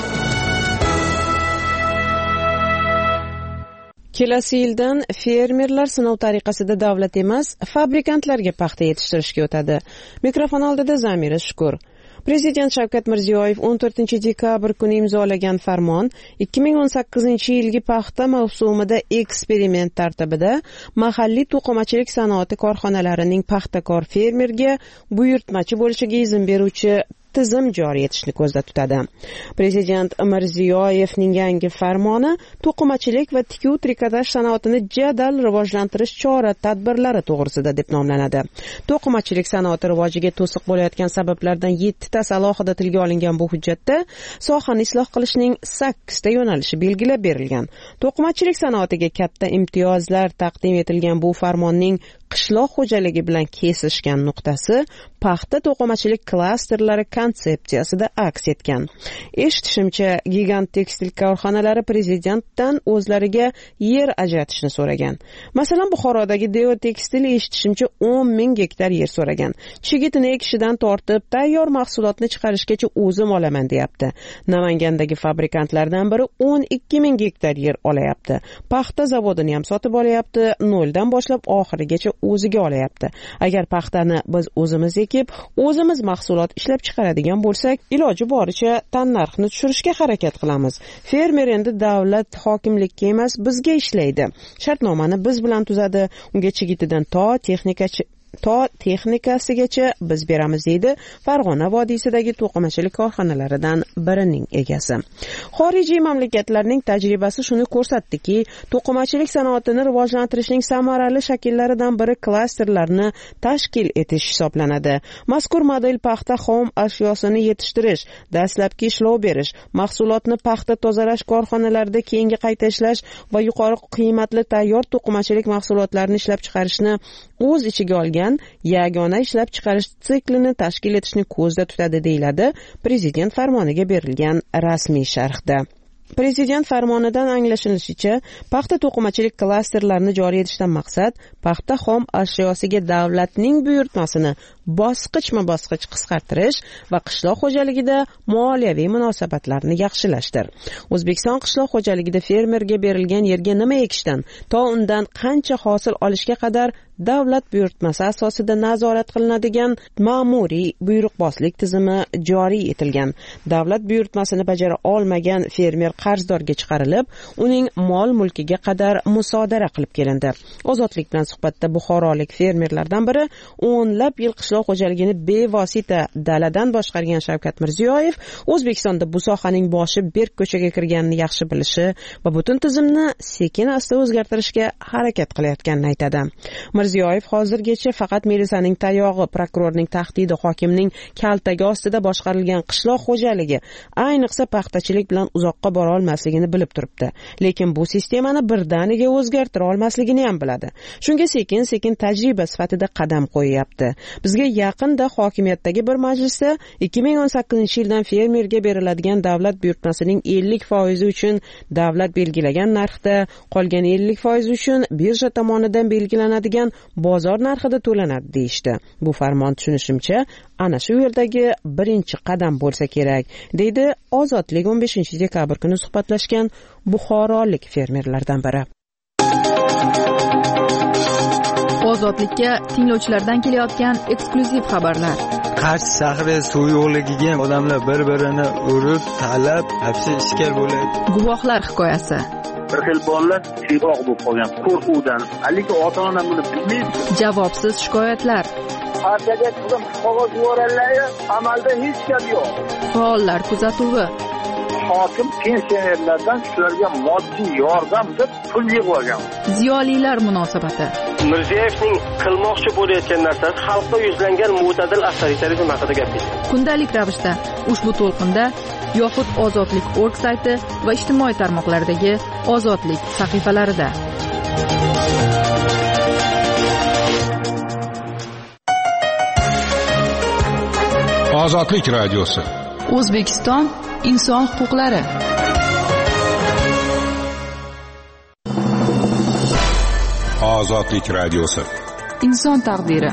Kelasi yildan fermerlar sinov tariqasida davlat emas, fabrikantlarga paxta yetishtirishga o'tadi. Mikrofon oldida Zamira Shukur. Prezident Shavkat Mirziyoyev o'n to'rtinchi dekabr kuni imzolagan farmon ikki ming o'n sakkizinchi yilgi paxta mavsumida eksperiment tartibida mahalliy to'qimachilik sanoati korxonalarining paxtakor fermerga buyurtmachi bo'lishiga izn beruvchi tizim joriy etishni ko'zda tutadi. Prezident Mirziyoyevning yangi farmoni to'qimachilik va tikuv trikotaj sanoatini jadal rivojlantirish chora-tadbirlari to'g'risida deb nomlanadi. To'qimachilik sanoati rivojiga to'siq bo'layotgan sabablardan yettitasi alohida tilga olingan bu hujjatda sohani isloh qilishning sakkizta yo'nalishi belgilab berilgan. To'qimachilik sanoatiga katta imtiyozlar taqdim etilgan bu farmonning qishloq xo'jaligi bilan kesishgan nuqtasi paxta to'qimachilik klasterlari konsepsiyasida aks etgan. Eshitishimcha, gigant tekstil korxonalari prezidentdan o'zlariga yer ajratishni so'ragan. Masalan, Buxorodagi Deo Tekstil eshitishimcha o'n ming gektar yer so'ragan. Chigitini ekishidan tortib tayyor mahsulotni chiqarishgacha o'zim olaman deyapti. Namangandagi fabrikantlardan biri o'n ikki ming gektar yer olayapti. Paxta zavodini ham sotib olayapti, noldan boshlab oxirigacha o'ziga olayapti. Agar paxtani biz o'zimiz ekib, o'zimiz mahsulot ishlab chiqaradigan bo'lsak, iloji boricha tannarxni tushirishga harakat qilamiz. Fermer endi davlat hokimlikka emas, bizga ishlaydi. Shartnomani biz bilan tuzadi. Unga chigitidan to texnikachi to texnikasigacha biz beramiz, deydi Farg'ona vodiysidagi to'qimachilik korxonalaridan birining egasi. Xorijiy mamlakatlarning tajribasi shuni ko'rsatdiki, to'qimachilik sanoatini rivojlantirishning samarali shakllaridan biri klasterlarni tashkil etish hisoblanadi. Mazkur model paxta xom ashyosini yetishtirish, dastlabki ishlov berish, mahsulotni paxta tozalash korxonalarida keyingi qayta ishlash va yuqori qiymatli tayyor to'qimachilik mahsulotlarini ishlab chiqarishni o'z ichiga olgan yagona ishlab chiqarish siklini tashkil etishni ko'zda tutadi, deyiladi prezident farmoniga berilgan rasmiy sharhda. Prezident farmonidan anglashilishicha, paxta to'qimachilik klasterlarini joriy etishdan maqsad paxta xom ashyosiga davlatning buyurtmasini bosqichma-bosqich qisqartirish va qishloq xo'jaligida moliyaviy munosabatlarni yaxshilashdir. O'zbekiston qishloq xo'jaligida fermerga berilgan yerga nima ekishdan to undan qancha hosil olishga qadar davlat buyurtmasi asosida nazorat qilinadigan ma'muriy buyruqbozlik tizimi joriy etilgan. Davlat buyurtmasini bajara olmagan fermer qarzdorga chiqarilib, uning mol-mulkiga qadar musodara qilib kelindi. Ozodlik bilan suhbatda buxorolik fermerlardan biri o'nlab yil qishloq xo'jaligini bevosita daladan boshqargan Shavkat Mirziyoyev O'zbekistonda bu sohaning boshi berk ko'chaga kirganini yaxshi bilishi va butun tizimni sekin-asta o'zgartirishga harakat qilayotganini aytadi. Mirziyoyev hozirgacha faqat milisaning tayog'i, prokurorning tahdidi, hokimning kaltagi ostida boshqarilgan qishloq xo'jaligi, ayniqsa paxtachilik bilan uzoqqa bora olmasligini bilib turibdi. Lekin bu sistemani birdaniga o'zgartira olmasligini ham biladi. Shunga sekin-sekin tajriba sifatida qadam qo'yyapti. Bizga yaqinda hokimiyatdagi bir majlisda ikki ming o'n sakkizinchi yildan fermerga beriladigan davlat buyurtmasining ellik foizi uchun davlat belgilagan narxda, qolgan ellik foizi uchun birja tomonidan belgilanadigan bozor narxida to'lanadi deyishdi. Bu farmon tushunishimcha ana shu yerdagi birinchi qadam bo'lsa kerak, deydi Ozodlik o'n beshinchi dekabr kuni suhbatlashgan buxorolik fermerlardan biri. Ozodlikka tinglovchilardan kelayotgan eksklyuziv xabarlar. Qarshi shahri suv yo'qligiga odamlar bir-birini urib, talab, hapsi ishkal bo'ladi. Guvohlar hikoyasi. bir xil bolalar siyroq bo'lib qolgan qo'rquvdan. Lekin ota-ona buni bilmaydi. Javobsiz shikoyatlar. Partiyaga qizim qog'oz yuborganlar, amalda hech gap yo'q. Faollar kuzatuvi. Hokim pensionerlardan shularga moddiy yordam deb pul yig'ib olgan. Ziyolilar munosabati. Mirziyoyevning qilmoqchi bo'layotgan narsasi xalqqa yuzlangan mo'tadil avtoritarizm haqida gapirdi. Kundalik ravishda ushbu to'lqinda yoxud Ozodlik org sayti va ijtimoiy tarmoqlardagi Ozodlik sahifalarida. Ozodlik radiosi. O'zbekiston inson huquqlari. Ozodlik radiosi. Inson taqdiri.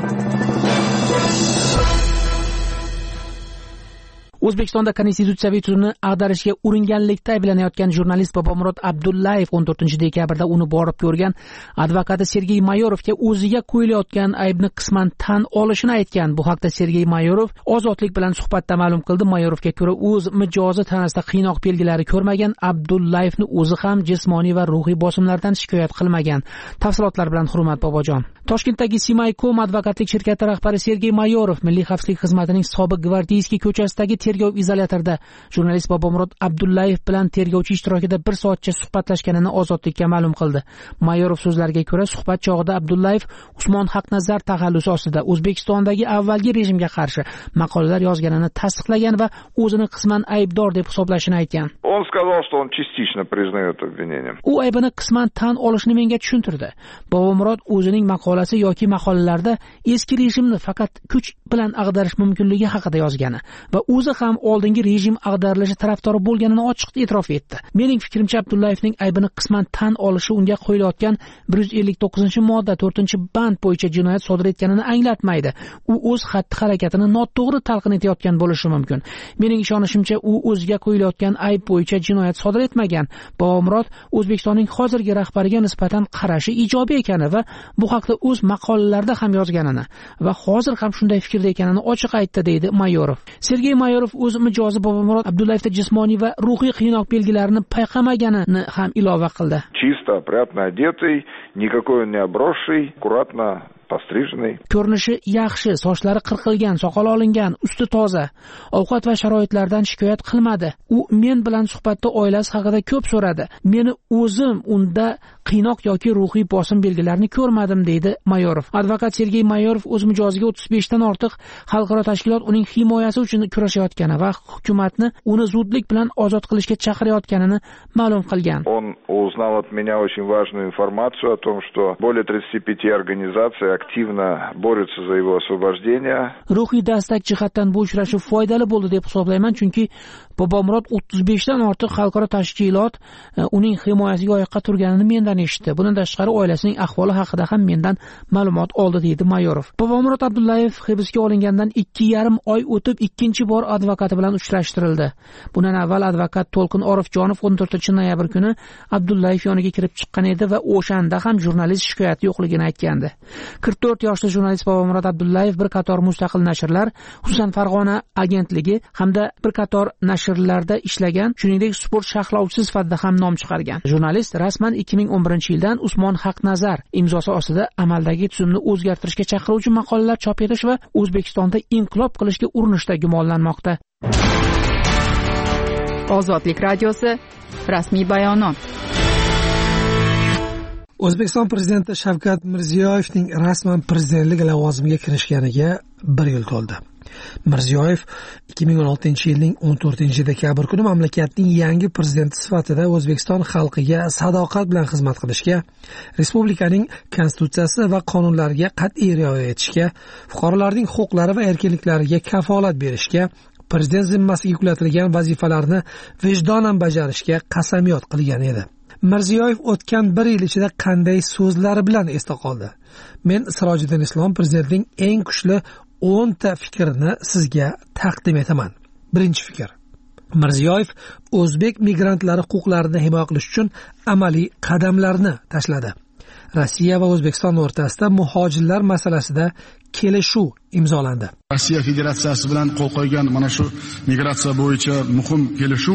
O'zbekistonda konstitutsiyaviy tuzumni ag'darishga uringanlikda ayblanayotgan jurnalist Bobomurod Abdullayev o'n to'rtinchi dekabrda uni borib ko'rgan advokati Sergey Mayorovga o'ziga qo'yilayotgan aybni qisman tan olishini aytgan. Bu haqda Sergey Mayorov Ozodlik bilan suhbatda ma'lum qildi. Mayorovga ko'ra, o'z mijozi tanasida qiynoq belgilari ko'rmagan, Abdullayevni o'zi ham jismoniy va ruhiy bosimlardan shikoyat qilmagan. Tafsilotlar bilan Hurmat Bobojon. Toshkentdagi Simaykom advokatlik shirkati rahbari Sergey Mayorov Milliy xavfsizlik xizmatining sobiq gvardiyskiy ko'chasidagi tergov izolyatorida jurnalist Bobomurod Abdullayev bilan tergovchi ishtirokida bir soatcha suhbatlashganini Ozodlikka ma'lum qildi. Mayorov so'zlariga ko'ra, suhbat chog'ida Abdullayev Usmon Haqnazar taxallusi ostida O'zbekistondagi avvalgi rejimga qarshi maqolalar yozganini tasdiqlagan va o'zini qisman aybdor deb hisoblashini aytgan. Он сказал, что он частично признает обвинение. U aybini qisman tan olishni menga tushuntirdi. Bobomurod o'zining maqolasi yoki maqolalarda eski rejimni faqat kuch bilan ag'darish mumkinligi haqida yozgani va o'zi ham oldingi rejim ag'darilishi tarafdori bo'lganini ochiq e'tirof etdi. Mening fikrimcha, Abdullayevning aybini qisman tan olishi unga qo'yilayotgan bir yuz ellik to'qqizinchi modda to'rtinchi band bo'yicha jinoyat sodir etganini anglatmaydi. U o'z xatti-harakatini noto'g'ri talqin etayotgan bo'lishi mumkin. Mening ishonishimcha, u o'ziga qo'yilayotgan ayb bo'yicha jinoyat sodir etmagan. Bobomurod O'zbekistonning hozirgi rahbariga nisbatan qarashi ijobiy ekani va bu haqda o'z maqolalarida ham yozganini va hozir ham shunday fikrda ekanini ochiq aytdi, deydi Mayorov. Sergey Mayorov o'z mijozi Bobomurod Abdullayevda jismoniy va ruhiy qiynoq belgilarini payqamaganini ham ilova qildi. Чисто, опрятно одетый, никакой он не обросший, аккуратно постриженный. Ko'rinishi yaxshi, sochlari qirqilgan, soqol olingan, usti toza. Ovqat va sharoitlardan shikoyat qilmadi. U men bilan suhbatda oilasi haqida ko'p so'radi. Meni o'zim unda qiynoq yoki ruhiy bosim belgilarini ko'rmadim, deydi Mayorov. Advokat Sergey Mayorov o'z mijoziga o'ttiz besh dan ortiq xalqaro tashkilot uning himoyasi uchun kurashayotgani va hukumatni uni zudlik bilan ozod qilishga chaqirayotganini ma'lum qilgan. Он узнал от меня очень важную информацию о том, что более тридцати пяти организаций активно борются за его освобождение. Ruhiy dastak jihatdan bu uchrashuv foydali bo'ldi deb hisoblayman, chunki Bobomurod o'ttiz besh dan ortiq xalqaro tashkilot uning himoyasiga oyoqqa turganini mendan eshitdi. Bundan tashqari oilasining ahvoli haqida ham mendan ma'lumot oldi, deydi Mayorov. Bobomurod Abdullayev hibsga olingandan ikki yarim oy o'tib ikkinchi bor advokati bilan uchrashtirildi. Bundan avval advokat To'lqin Orifjonov o'n to'rtinchi noyabr kuni Abdullayev yoniga kirib chiqqan edi va o'shanda ham jurnalist shikoyati yo'qligini aytgandi. qirq to'rt yoshli jurnalist Bobomurod Abdullayev bir qator mustaqil nashrlar, xususan Farg'ona agentligi hamda bir qator nashrlarda ishlagan, shuningdek sport sharhlovchisi sifatida ham nom chiqargan. Jurnalist rasman ikki ming o'n birinchi yildan Usmon Haqnazar imzosi ostida amaldagi tuzumni o'zgartirishga chaqiruvchi maqolalar chop etish va O'zbekistonda inqilob qilishga urinishda gumonlanmoqda. Ozodlik radiosi rasmiy bayonot. O'zbekiston prezidenti Shavkat Mirziyoyevning rasman prezidentlik lavozimiga kirishganiga bir yil to'ldi. Mirziyoyev ikki ming o'n oltinchi yilning o'n to'rtinchi dekabr kuni mamlakatning yangi prezidenti sifatida O'zbekiston xalqiga sadoqat bilan xizmat qilishga, respublikaning konstitutsiyasi va qonunlariga qat'iy rioya etishga, fuqarolarning huquqlari va erkinliklariga kafolat berishga, prezident zimmasiga yuklatilgan vazifalarni vijdonan bajarishga qasamyod qilgan edi. Mirziyoyev o'tgan bir yil ichida qanday so'zlari bilan esda qoldi? Men Sirojiddin Islom prezidentning eng kuchli o'nta fikrini sizga taqdim etaman. Birinchi fikr. Mirziyoyev o'zbek migrantlari huquqlarini himoya qilish uchun amaliy qadamlarni tashladi. Rossiya va O'zbekiston o'rtasida muhojirlar masalasida kelishuv imzolandi. Rossiya Federatsiyasi bilan qo'l qo'ygan mana shu migratsiya bo'yicha muhim kelishuv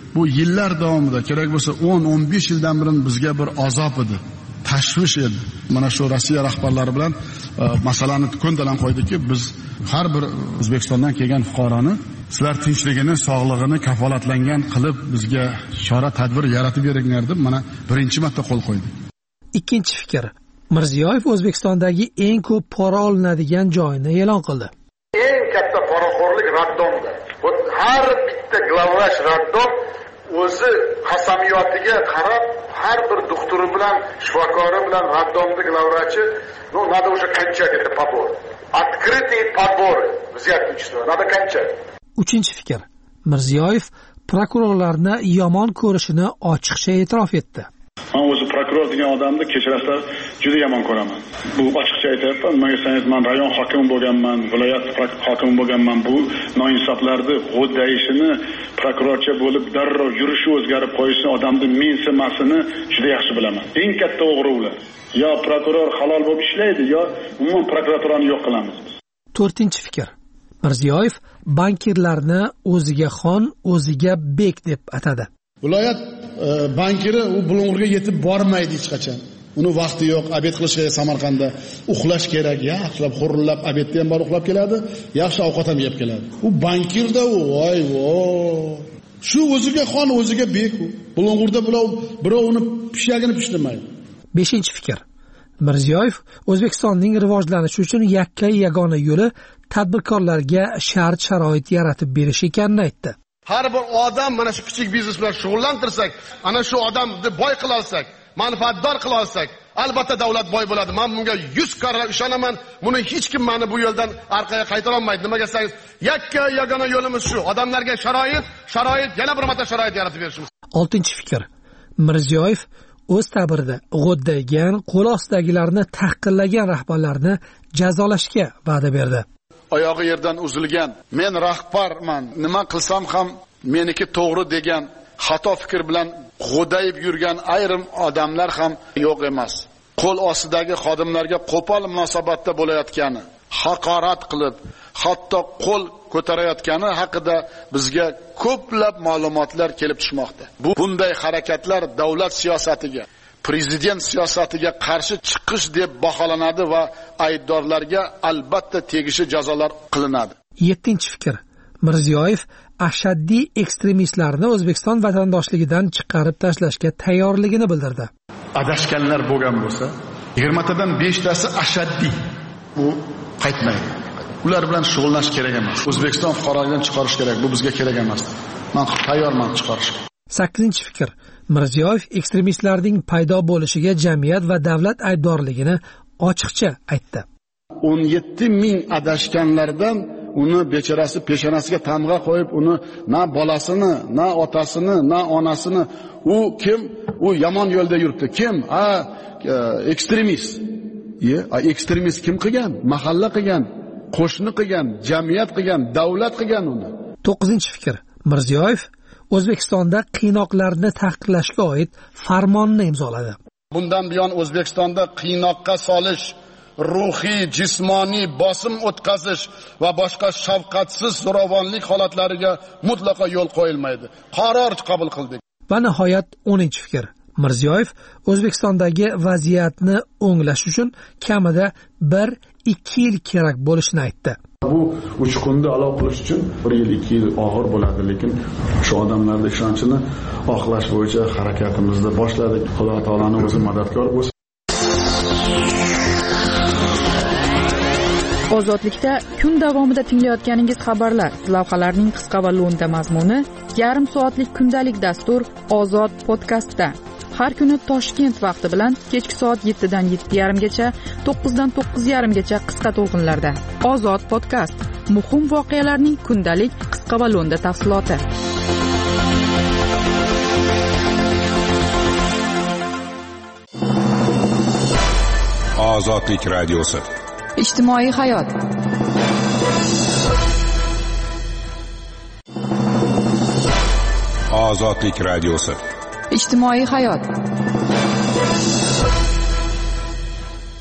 bu yillar davomida kerak bo'lsa o'n o'n besh yildan beri bizga bir azob edi, tashvish edi. Mana shu Rossiya rahbarlari bilan e, masalani ko'ndalang qo'ydiki, biz har bir O'zbekistondan kelgan fuqaroni sizlar tinchligini, sog'lig'ini kafolatlangan qilib bizga chora tadbir yaratib beringlar deb mana birinchi marta qo'l qo'ydi. Ikkinchi fikr. Mirziyoyev O'zbekistondagi eng ko'p pora olinadigan joyini e'lon qildi. Eng katta poraxo'rlik raddomda. Har bitta glavvrach raddom o'zi qasamiyotiga qarab har bir doktori bilan, shifokori bilan raddomda glavvrachi, ну надо уже кончать это подбор. Открытые подборы взятничества надо кончать. Uchinchi fikr. Mirziyoyev prokurorlarni yomon ko'rishini ochiqcha e'tirof etdi. Men o'zi prokuror degan odamni kechirasizlar, juda yomon ko'raman. Bu ochiqcha aytyapman. Nima desangiz, men rayon hokimi bo'lganman, viloyat hokimi bo'lganman. Bu noinsoflarni g'o'ddayishini, prokurorcha bo'lib darrov yurishi o'zgarib qo'yishini, odamni mensimasini juda yaxshi bilaman. Eng katta o'g'ri ular. Yo prokuror halol bo'lib ishlaydi, yo umuman prokuraturani yo'q qilamiz biz. To'rtinchi fikr. Mirziyoyev bankirlarni o'ziga xon, o'ziga bek deb atadi. Viloyat e, bankiri u Bulung'urga yetib bormaydi hech qachon. Uni vaqti yo'q, obed qilishga Samarqandda uxlash kerak, yaxshilab xurrillab obedda ham bor uxlab keladi, yaxshi ovqat ham yeb keladi. U bankirda u, voy voy. Shu o'ziga xon, o'ziga bek u. Bulung'urda birov birov uni pishagini pishtirmaydi. Beshinchi fikr. Mirziyoyev O'zbekistonning rivojlanishi uchun yakka yagona yo'li tadbirkorlarga shart-sharoit yaratib berish ekanini aytdi. Har bir odam mana shu kichik biznes bilan shug'ullantirsak, ana shu odamni boy qila olsak, manfaatdor qila olsak, albatta davlat boy bo'ladi. Men bunga yuz karra ishonaman. Buni hech kim meni bu yo'ldan orqaga qaytara olmaydi. Nimaga desangiz, yakka yagona yo'limiz shu. Odamlarga sharoit, sharoit, yana bir marta sharoit yaratib berishimiz. Oltinchi fikr. Mirziyoyev o'z ta'birida g'o'ddaygan, qo'l ostidagilarni tahqirlagan rahbarlarni jazolashga va'da berdi. Oyog'i yerdan uzilgan, men rahbarman, nima qilsam ham meniki to'g'ri degan xato fikr bilan g'o'dayib yurgan ayrim odamlar ham yo'q emas. Qo'l ostidagi xodimlarga qo'pol munosabatda bo'layotgani, haqorat qilib, hatto qo'l ko'tarayotgani haqida bizga ko'plab ma'lumotlar kelib tushmoqda. Bu bunday harakatlar davlat siyosatiga, prezident siyosatiga qarshi chiqish deb baholanadi va aybdorlarga albatta tegishli jazolar qilinadi. Yettinchi fikr. Mirziyoyev ashaddiy ekstremistlarni O'zbekiston vatandoshligidan chiqarib tashlashga tayyorligini bildirdi. Adashganlar bo'lgan bo'lsa, yigirma tadan besh tasi ashaddiy. Bu qaytmaydi. Ular bilan shug'ullanish kerak emas. O'zbekiston fuqaroligidan chiqarish kerak. Bu bizga kerak emas. Men tayyorman chiqarishga. sakkizinchi fikr. Mirziyoyev ekstremistlarning paydo bo'lishiga jamiyat va davlat aybdorligini ochiqcha aytdi. o'n yetti ming adashganlardan uni bechorasi peshonasiga tamg'a qo'yib, uni na bolasini, na otasini, na onasini, u kim? U yomon yo'lda yuribdi. Kim? Ha, ekstremist. Ye, ekstremist kim qilgan? Mahalla qilgan, qo'shni qilgan, jamiyat qilgan, davlat qilgan uni. to'qqizinchi fikr. Mirziyoyev O'zbekistonda qiynoqlarni taqiqlashga oid farmonni imzoladi. Bundan buyon O'zbekistonda qiynoqqa solish, ruhiy, jismoniy bosim o'tkazish va boshqa shafqatsiz zo'ravonlik holatlariga mutlaqo yo'l qo'yilmaydi. Qaror qabul qildik. Va nihoyat o'ninchi fikr. Mirziyoyev O'zbekistondagi vaziyatni o'nglash uchun kamida bir ikki yil kerak bo'lishini aytdi. Bu uch kunda aloq qilish uchun bir yil ikki yil og'ir bo'ladi, lekin shu odamlarning ishonchini oqlash bo'yicha harakatimizni boshladik. Xudo taolaning o'zi madadkor bo'lsin. Ozodlikda kun davomida tinglayotganingiz xabarlar, lavhalarning qisqa va lo'nda mazmuni, yarim soatlik kundalik dastur Ozod podkastda. Har kuni Toshkent vaqti bilan kechki soat yettidan yetti yarim gacha, to'qqizdan to'qqiz yarim gacha qisqa to'lqinlarda. Ozod podkast. Muhim voqealarning kundalik qisqa va lo'nda tafsiloti. Ozodlik radiosi. Ijtimoiy hayot. Ozodlik radiosi. Ijtimoiy hayot.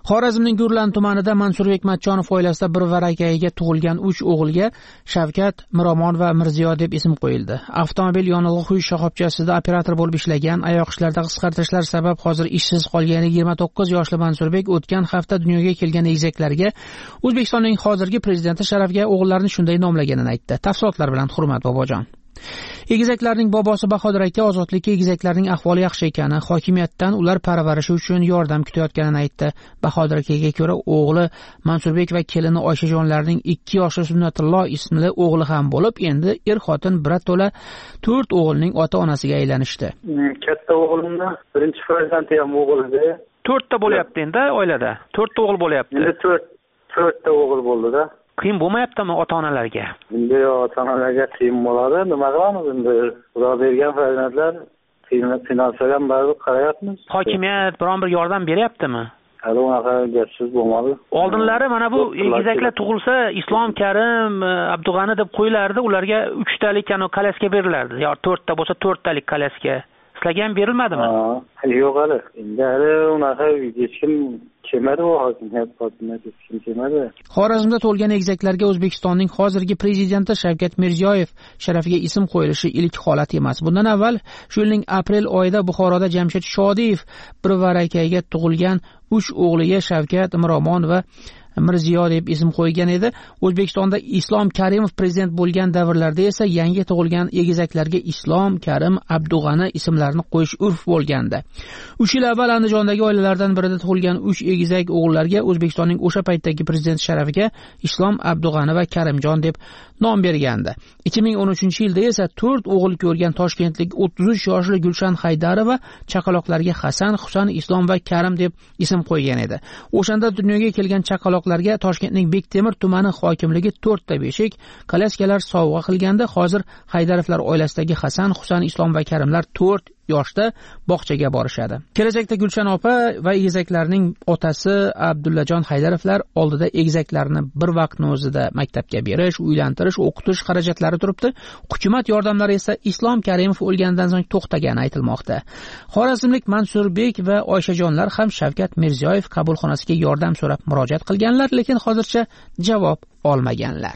Xorazmning Gurlan tumanida Mansurbek Matchonov oilasida bir varakayiga tug'ilgan uch o'g'ilga Shavkat, Miromon va Mirziyo deb ism qo'yildi. Avtomobil yonilg'i quyish shoxobchasida operator bo'lib ishlagan, oyoq ishlarida qisqartirishlar sabab hozir ishsiz qolgan yigirma to'qqiz yoshli Mansurbek o'tgan hafta dunyoga kelgan egizaklarga O'zbekistonning hozirgi prezidenti sharafiga o'g'illarini shunday nomlaganini aytdi. Tafsilotlar bilan Hurmat Bobojon. Egizaklarning bobosi Bahodir aka ozodlikka egizaklarning ahvoli yaxshi ekani, hokimiyatdan ular parvarishi uchun yordam kutayotganini aytdi. Bahodir akaga ko'ra, o'g'li Mansurbek va kelini Oyshajonlarning ikki yoshli Sunnatulloh ismli o'g'li ham bo'lib, endi er-xotin birato'la to'rt o'g'ilning ota-onasiga aylanishdi. Katta o'g'limni birinchi farzandi ham o'g'il edi. to'rtta bo'lyapti endi oilada. to'rtta o'g'il bo'lyapti. Endi to'rt to'rtta o'g'il bo'ldi-da. Qiyin bo'lmayaptimi ota-onalarga? Endi ota-onalarga qiyin bo'ladi. Nima qilamiz endi? Xudo bergan farzandlar qiynalsa ham baribir qarayapmiz. Hokimiyat biron bir yordam beryaptimi? Hali unaqa gapsiz bo'lmadi. Oldinlari mana bu egizaklar tug'ilsa Islom Karim, Abdug'ani deb qo'yilardi, ularga uchtalik yana kalaska berilardi. yo to'rtta bo'lsa to'rttalik kalaska. Sizlarga ham berilmadimi? Yo'q hali. Endi hali unaqa hech kim kelmadi, hokimiyat hokimiyat hech kim kelmadi. Xorazmda tug'ilgan egizaklarga O'zbekistonning hozirgi prezidenti Shavkat Mirziyoyev sharafiga ism qo'yilishi ilk holat emas. Bundan avval shu yilning aprel oyida Buxoroda Jamshid Shodiyev bir varakayiga tug'ilgan uch o'g'liga Shavkat, Miromon va Mirziyo deb ism qo'ygan edi. O'zbekistonda Islom Karimov prezident bo'lgan davrlarda esa yangi tug'ilgan egizaklarga Islom, Karim, Abdug'ani ismlarini qo'yish urf bo'lgandi. uch yil avval Andijondagi oilalardan birida tug'ilgan uch egizak o'g'illarga O'zbekistonning o'sha paytdagi prezident sharafiga Islom, Abdug'ani va Karimjon deb nom bergandi. ikki ming o'n uchinchi yilda esa to'rt o'g'il ko'rgan toshkentlik o'ttiz uch yoshli Gulshan Haydarova chaqaloqlarga Hasan, Husan, Islom va Karim deb ism qo'ygan edi. O'shanda dunyoga kelgan chaqaloq Toshkentning Bektemir tumani hokimligi to'rtta beshik kalaskalar sovg'a qilganda, hozir Haydarovlar oilasidagi Hasan, Husan, Islom va Karimlar to'rt yoshda bog'chaga borishadi. Kelajakda Gulshan opa va egizaklarning otasi Abdullajon Haydarovlar oldida egizaklarni bir vaqtni o'zida maktabga berish, uylantirish, o'qitish xarajatlari turibdi. Hukumat yordamlari esa Islom Karimov o'lganidan so'ng to'xtagani aytilmoqda. Xorazmlik Mansurbek va Oyshajonlar ham Shavkat Mirziyoyev qabulxonasiga yordam so'rab murojaat qilganlar, lekin hozircha javob olmaganlar.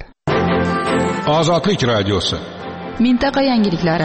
Ozodlik radiosi. Mintaqa yangiliklari.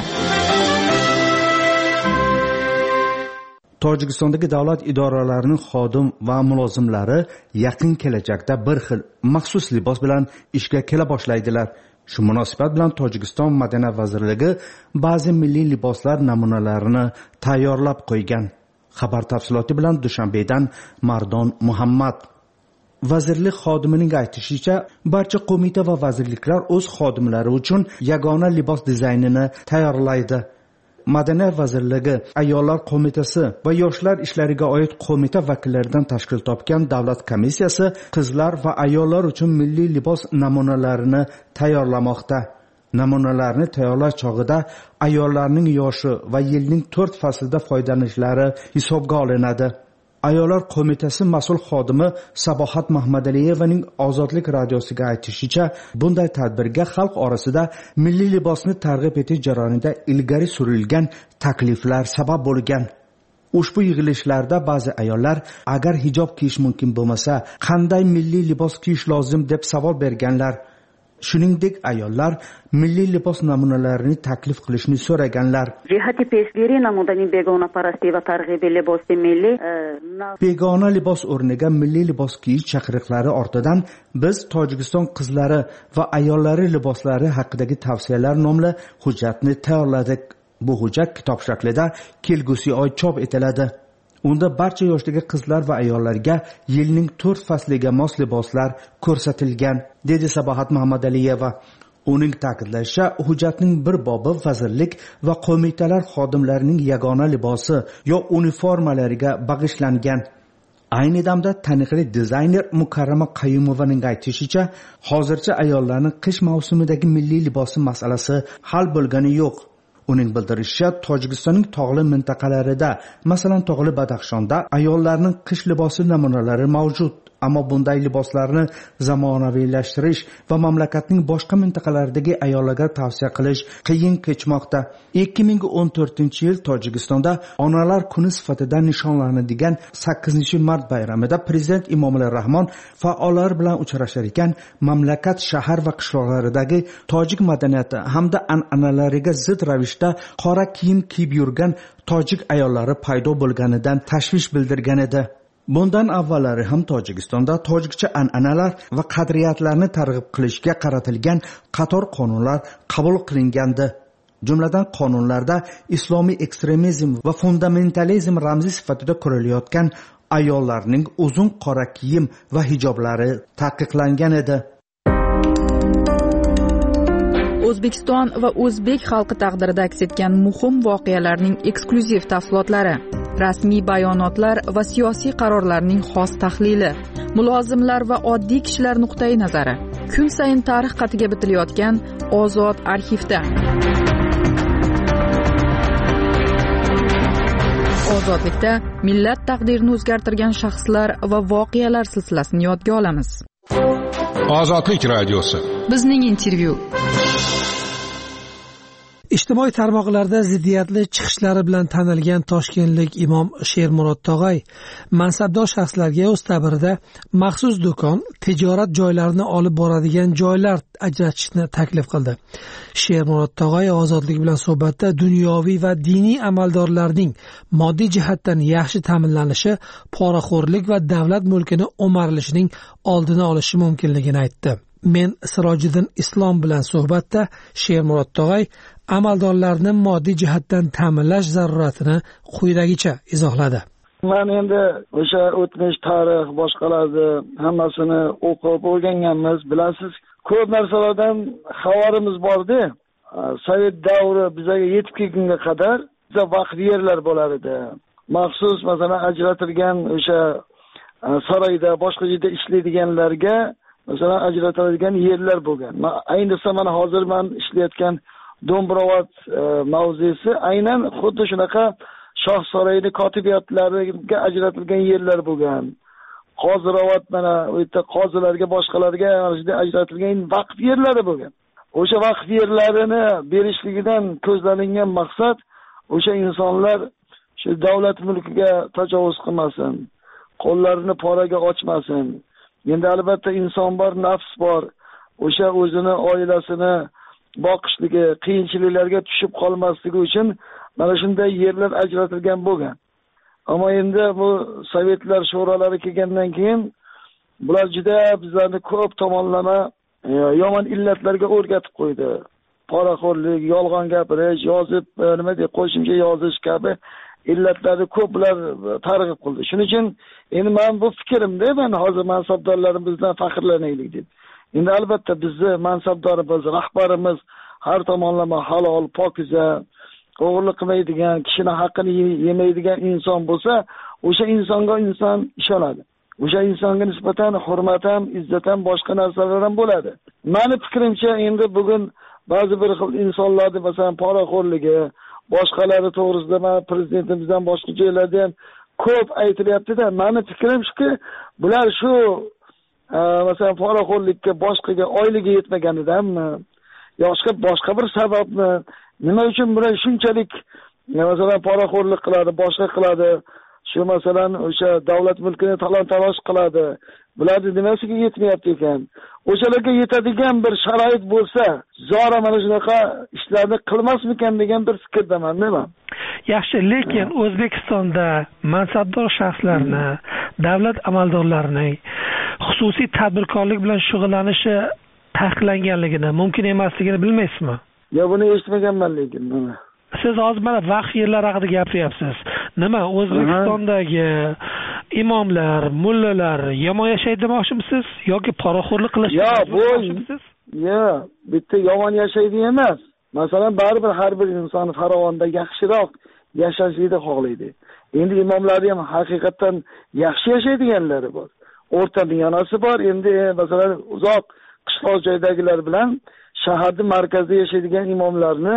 Tojikistondagi davlat idoralarining xodim va mulozimlari yaqin kelajakda bir xil maxsus libos bilan ishga kela boshlaydilar. Shu munosabat bilan Tojikiston Madaniyat vazirligi ba'zi milliy liboslar namunalarini tayyorlab qo'ygan. Xabar tafsiloti bilan Dushanbedan Mardon Muhammad. Vazirlik xodimining aytishicha, barcha qo'mita va vazirliklar o'z xodimlari uchun yagona libos dizaynini tayyorlaydi. Madaniyat vazirligi ayollar qo'mitasi va yoshlar ishlariga oid qo'mita vakillaridan tashkil topgan davlat komissiyasi qizlar va ayollar uchun milliy libos namunalarini tayyorlamoqda. Namunalarni tayyorlash chog'ida ayollarning yoshi va yilning to'rt faslida foydalanishlari hisobga olinadi. Ayollar qo'mitasi mas'ul xodimi Sabohat Mahmadaliyevaning Ozodlik radiosiga aytishicha, bunday tadbirga xalq orasida milliy libosni targ'ib etish jarayonida ilgari surilgan takliflar sabab bo'lgan. Ushbu yig'ilishlarda ba'zi ayollar agar hijob kiyish mumkin bo'lmasa, qanday milliy libos kiyish lozim deb savol berganlar. Shuningdek, ayollar milliy libos namunalarini taklif qilishni so'raganlar. Begona libos o'rniga milliy libos kiyish chaqiriqlari ortidan biz Tojikiston qizlari va ayollari liboslari haqidagi tavsiyalar nomli hujjatni tayyorladik. Bu hujjat kitob shaklida kelgusi oy chop etiladi. Unda barcha yoshdagi qizlar va ayollarga yilning to'rt fasliga mos liboslar ko'rsatilgan, dedi Sabohat Mahmadaliyeva. Uning ta'kidlashicha, hujjatning bir bobi vazirlik va qo'mitalar xodimlarining yagona libosi yo uniformalariga bag'ishlangan. Ayni damda taniqli dizayner Mukarrama Qayumovaning aytishicha, hozircha ayollarning qish mavsumidagi milliy libosi masalasi hal bo'lgani yo'q. Uning bildirishicha, Tojikistonning tog'li mintaqalarida, masalan, tog'li Badaxshonda ayollarning qish libosi namunalari mavjud. Ammo bunday liboslarni zamonaviylashtirish va mamlakatning boshqa mintaqalaridagi ayollarga tavsiya qilish qiyin kechmoqda. ikki ming o'n to'rtinchi yil Tojikistonda onalar kuni sifatida nishonlanadigan sakkizinchi mart bayramida prezident Emomali Rahmon faollar bilan uchrashar ekan, mamlakat shahar va qishloqlaridagi tojik madaniyati hamda an'analariga zid ravishda qora kiyim kiyib yurgan tojik ayollari paydo bo'lganidan tashvish bildirgan edi. Bundan avvallari ham Tojikistonda tojikcha an'analar va qadriyatlarni targ'ib qilishga qaratilgan qator qonunlar qabul qilingandi. Jumladan qonunlarda islomiy ekstremizm va fundamentalizm ramziy sifatida ko'rilayotgan ayollarning uzun qora kiyim va hijoblari taqiqlangan edi. O'zbekiston va o'zbek xalqi taqdirida aks etgan muhim voqealarning eksklyuziv tafsilotlari, rasmiy bayonotlar va siyosiy qarorlarning xos tahlili, mulozimlar va oddiy kishilar nuqtai nazari, kun sayin tarix qatiga bitilayotgan Ozod arxivda. Ozodlikda millat taqdirini o'zgartirgan shaxslar va voqealar silsilasini yodga olamiz. Ozodlik radiosi. Bizning intervyu. Ijtimoiy tarmoqlarda ziddiyatli chiqishlari bilan tanilgan toshkentlik imom Shermurod Tog'ay mansabdor shaxslarga o'z ta'birida maxsus do'kon, tijorat joylarini olib boradigan joylar ajratishni taklif qildi. Shermurod Tog'ay ozodlik bilan suhbatda dunyoviy va diniy amaldorlarning moddiy jihatdan yaxshi ta'minlanishi, poraxo'rlik va davlat mulkini o'marilishining oldini olishi mumkinligini aytdi. Men Sirojiddin Islom bilan suhbatda Shermurod Tog'ay amaldorlarni moddiy jihatdan ta'minlash zaruratini quyidagicha izohladi. Men endi o'sha o'tmish tarix boshqalarni hammasini o'qib o'rganganmiz, bilasiz. Ko'p narsalardan xabarimiz bor-da. Sovet davri bizga yetib kelgunga qadar bizga vaqt yerlar bo'lar edi. Maxsus masalan ajratilgan o'sha saroyda boshqa yerda ishlaydiganlarga masalan ajratiladigan yerlar bo'lgan. Ayniqsa mana hozir men ishlayotgan Do'mbrovat e, mavzesi aynan xuddi shunaqa shoh saroyini kotibiyatlariga ajratilgan yerlar bo'lgan. Qozirovat mana u yerda qozilarga boshqalarga ajratilgan vaqf yerlari bo'lgan. O'sha vaqf yerlarini berishligidan ko'zlangan maqsad o'sha insonlar shu davlat mulkiga tajovuz qilmasin, qo'llarini poraga ochmasin. Endi albatta inson bor, nafs bor. O'sha o'zini, oilasini boqishligi, qiyinchiliklarga tushib qolmasligi uchun mana shunday yerlar ajratilgan bo'lgan. Ammo endi bu sovetlar sho'ralari kelgandan keyin bular juda bizlarni ko'p tomonlama yomon illatlarga o'rgatib qo'ydi. Poraxo'rlik, yolg'on gapirish, yozib nima deb qo'shimcha yozish kabi illatlarni ko'p bular targ'ib qildi. Shuning uchun endi men bu fikrimda, men hozir mansabdorlarimizdan faxrlanaylik deb. Endi albatta bizni mansabdorimiz, rahbarimiz har tomonlama halol, pokiza, o'g'irlik qilmaydigan, kishini haqqini yemaydigan inson bo'lsa, o'sha insonga inson ishonadi. O'sha insonga nisbatan hurmat ham, izzat ham, boshqa narsalar ham bo'ladi. Meni fikrimcha endi bugun ba'zi bir xil insonlarning masalan poraxo'rligi, boshqalari to'g'risida men prezidentimizdan boshqa joylarda ham ko'p aytilyapti-da, meni fikrim shuki, bular shu masalan poraxo'rlikka boshqaga oyligi yetmaganidanmi yoki boshqa bir sababmi, nima uchun bular shunchalik masalan poraxo'rlik qiladi, boshqa qiladi, shu masalan o'sha davlat mulkini talon-taroj qiladi, bularni nimasiga yetmayapti ekan? O'shalarga yetadigan bir sharoit bo'lsa, zora mana shunaqa ishlarni qilmasmikan degan bir fikrdaman men. Yaxshi, lekin O'zbekistonda mansabdor shaxslarni, davlat amaldorlarining xususiy tadbirkorlik bilan shug'ullanishi taqiqlanganligini, mumkin emasligini bilmaysizmi? Yo, buni eshitmaganman lekin. Siz hozir mana vaqf yerlar haqida gapiryapsiz. Nima, O'zbekistondagi imomlar, mullalar yomon yashaydi demoqchimisiz yoki poraxo'rlik qilishni demoqchimisiz? Yo, bitta yomon yashaydi emas. Masalan, baribir har bir inson farovonda yaxshiroq yashashni xohlaydi. Endi imomlarning ham haqiqatan yaxshi yashaydiganlari bor. O'rta miyonasi bor. Endi masalan uzoq qishloq joydagilar bilan shaharning markazida yashaydigan imomlarni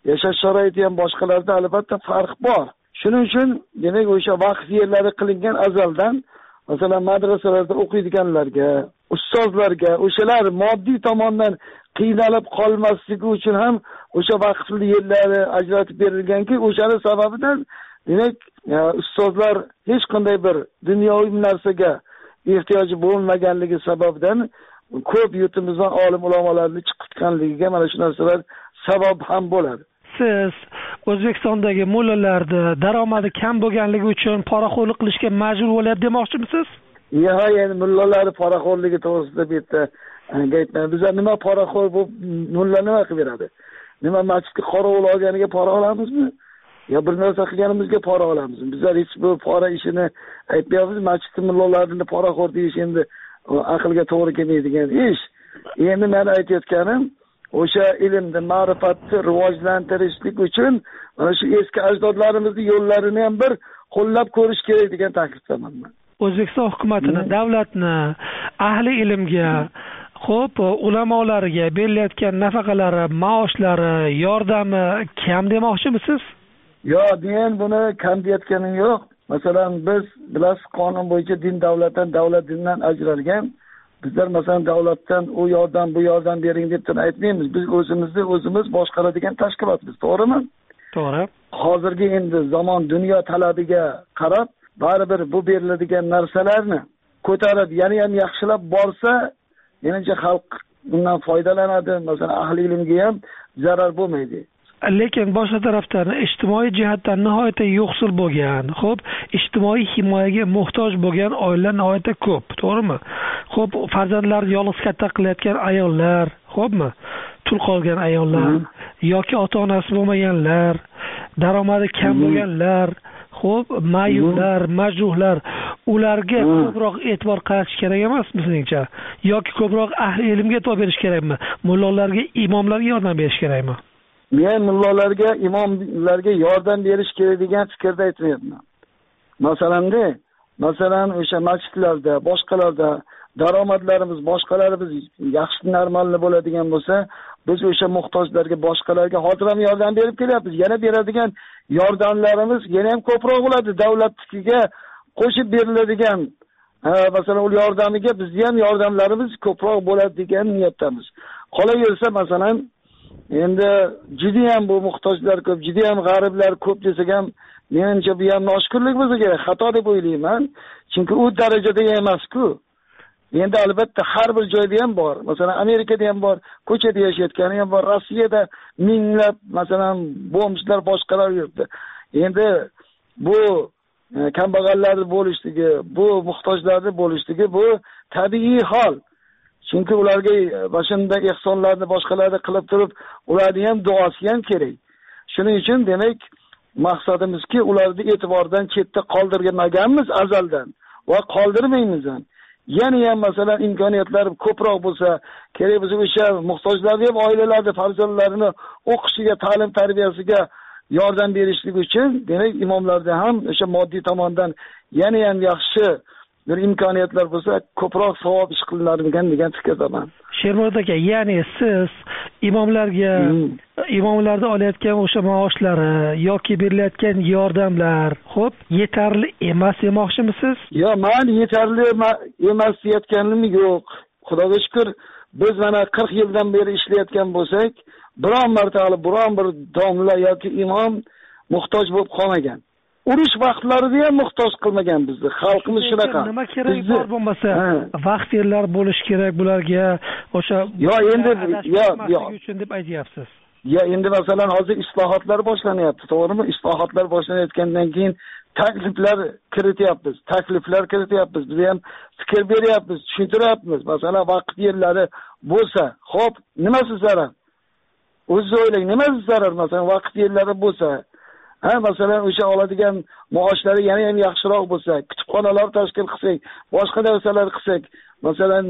yashash sharoiti ham boshqalarda albatta farq bor. Shuning uchun demak o'sha vaqf yerlari qilingan azaldan, masalan madrasalarda o'qiydiganlarga, ustozlarga, o'shalar moddiy tomondan qiynalib qolmasligi uchun ham o'sha vaqfli yerlari ajratib berilganki, o'shaning sababidan demak ustozlar hech qanday bir dunyoviy narsaga ehtiyoji bo'lmaganligi sababidan ko'p yurtimizdan olim ulamolarni chiqitganligiga mana shu narsalar sabab ham bo'ladi. Siz O'zbekistondagi mullalarni daromadi kam bo'lganligi uchun poraxo'rlik qilishga majbur bo'lyapti demoqchimisiz? Yo'q, endi mullalar poraxo'rligi to'g'risida bu yerda gapman. Bizlar nima poraxo'r bo'lib mulla nima qilib beradi? Nima masjidga qorovul olganiga pora olamizmi? Ya bir narsa qilganimizga pora olamizmi? Bizlar hech bu pora ishini aytmayapmiz. Masjidda mullalarni poraxo'r deyish endi aqlga to'g'ri kelmaydigan ish. Endi men aytayotganim o'sha ilmni, ma'rifatni rivojlantirishlik uchun mana shu eski ajdodlarimizning yo'llarini ham bir qo'llab ko'rish kerak degan taklifdaman men. O'zbekiston hukumatini, davlatni ahli ilmga, xo'p, ulamolariga berilayotgan nafaqalari, maoshlari, yordami kam demoqchimisiz? Yo'q, men buni kam deyotganim yo'q. Masalan, biz bilasiz, qonun bo'yicha din davlatdan, davlat dindan ajralgan. Bizlar masalan davlatdan u yordam, bu yordam bering deb aytmaymiz. Biz o'zimizni o'zimiz boshqaradigan tashkilotmiz, to'g'rimi? To'g'ri. Hozirgi endi zamon dunyo talabiga qarab, baribir bu beriladigan narsalarni ko'tarib, yana ham yaxshilab borsa, menimcha xalq bundan foydalanadi. Masalan, ahli ilmga ham zarar bo'lmaydi. Lekin boshqa tarafdan ijtimoiy jihatdan nihoyatda yo'qsil bo'lgan, xo'p, ijtimoiy himoyaga muhtoj bo'lgan oilalar nihoyatda ko'p, to'g'rimi? Xo'p, farzandlarini yolg'iz katta qilayotgan ayollar, xo'pmi? Tul qolgan ayollar yoki ota-onasi bo'lmaganlar, daromadi kam bo'lganlar, xo'p, mayublar, majruhlar, ularga ko'proq e'tibor qaratish kerak emasmi sizingcha? Yoki ko'proq ahli ilmga e'tibor berish kerakmi? Mullalarga, imomlarga yordam berish kerakmi? Men mullalarga, imomlarga yordam berish kerak degan fikrda aytmayapman. Masalanda, masalan, o'sha masjidlarda, boshqalarda daromadlarimiz, boshqalarimiz yaxshi normalni bo'ladigan bo'lsa, biz o'sha muhtojlarga, boshqalarga hozir ham yordam berib kelyapmiz. Yana beradigan yordamlarimiz yana ham ko'proq bo'ladi. Davlatnikiga qo'shib beriladigan, masalan, u yordamiga bizning ham yordamlarimiz ko'proq bo'ladi degan niyatdamiz. Qolaversa, masalan, endi juda ham bu muhtojlar ko'p, juda ham g'ariblar ko'p desak ham, menimcha bu ham noshukrlik bo'lsa kerak, xato deb o'ylayman. Chunki u darajada emas-ku. Endi albatta har bir joyda ham bor. Masalan, Amerikada ham bor, ko'chada yashayotgani ham bor, Rossiyada minglab, masalan, bomjlar boshqalar yuribdi. Endi bu kambag'allarning bo'lishligi, bu muhtojlarning bo'lishligi bu tabiiy hol. Chunki ularga boshida ehsonlarni boshqalarga qilib turib, ularning ham duosi ham kerak. Shuning uchun demak, maqsadimizki, ularni e'tibordan chetda qoldirmaganmiz azaldan va qoldirmaymiz ham. Yana ham masalan imkoniyatlar ko'proq bo'lsa, kerak bo'lsa o'sha muhtojlarga ham oilalarni farzandlarini o'qishiga, ta'lim tarbiyasiga yordam berishlik uchun demak imomlarda ham o'sha moddiy tomondan yana ham yaxshi bir imkoniyatlar bo'lsa, ko'proq savob ish qilinadigan degan fikrdaman. Shermurod aka, ya'ni siz imomlarga, imomlarda olayotgan o'sha maoshlari yoki berilayotgan yordamlar, xo'p, yetarli emas demoqchimisiz? Yo'q, men yetarli emas deyotganim yo'q. Xudoga shukr, biz mana qirq yildan beri ishlayotgan bo'lsak, biron marta biron bir domla yoki imom muhtoj bo'lib qolmagan. Urush vaqtlarida ham muhtoj qilmagan bizni. Xalqimiz shunaqa. Nima kerak bor bo'lmasa, vaqt yerlar bo'lish kerak bularga, o'sha yo endi yo yo uchun deb aytyapsiz. Ya endi masalan hozir islohotlar boshlanyapti, to'g'rimi? Islohotlar boshlanayotgandan keyin takliflar kirityapmiz, takliflar kirityapmiz. Biz ham fikr beryapmiz, tushuntiryapmiz. Masalan, vaqt yerlari bo'lsa, xo'p, nimasi zarar? O'zingiz o'ylang, nimasi zarar? Masalan, vaqt yerlari bo'lsa, ha, masalan, o'sha oladigan maoshlari yana ham yaxshiroq bo'lsa, kutubxonalar tashkil qilsak, boshqa narsalar qilsak, masalan,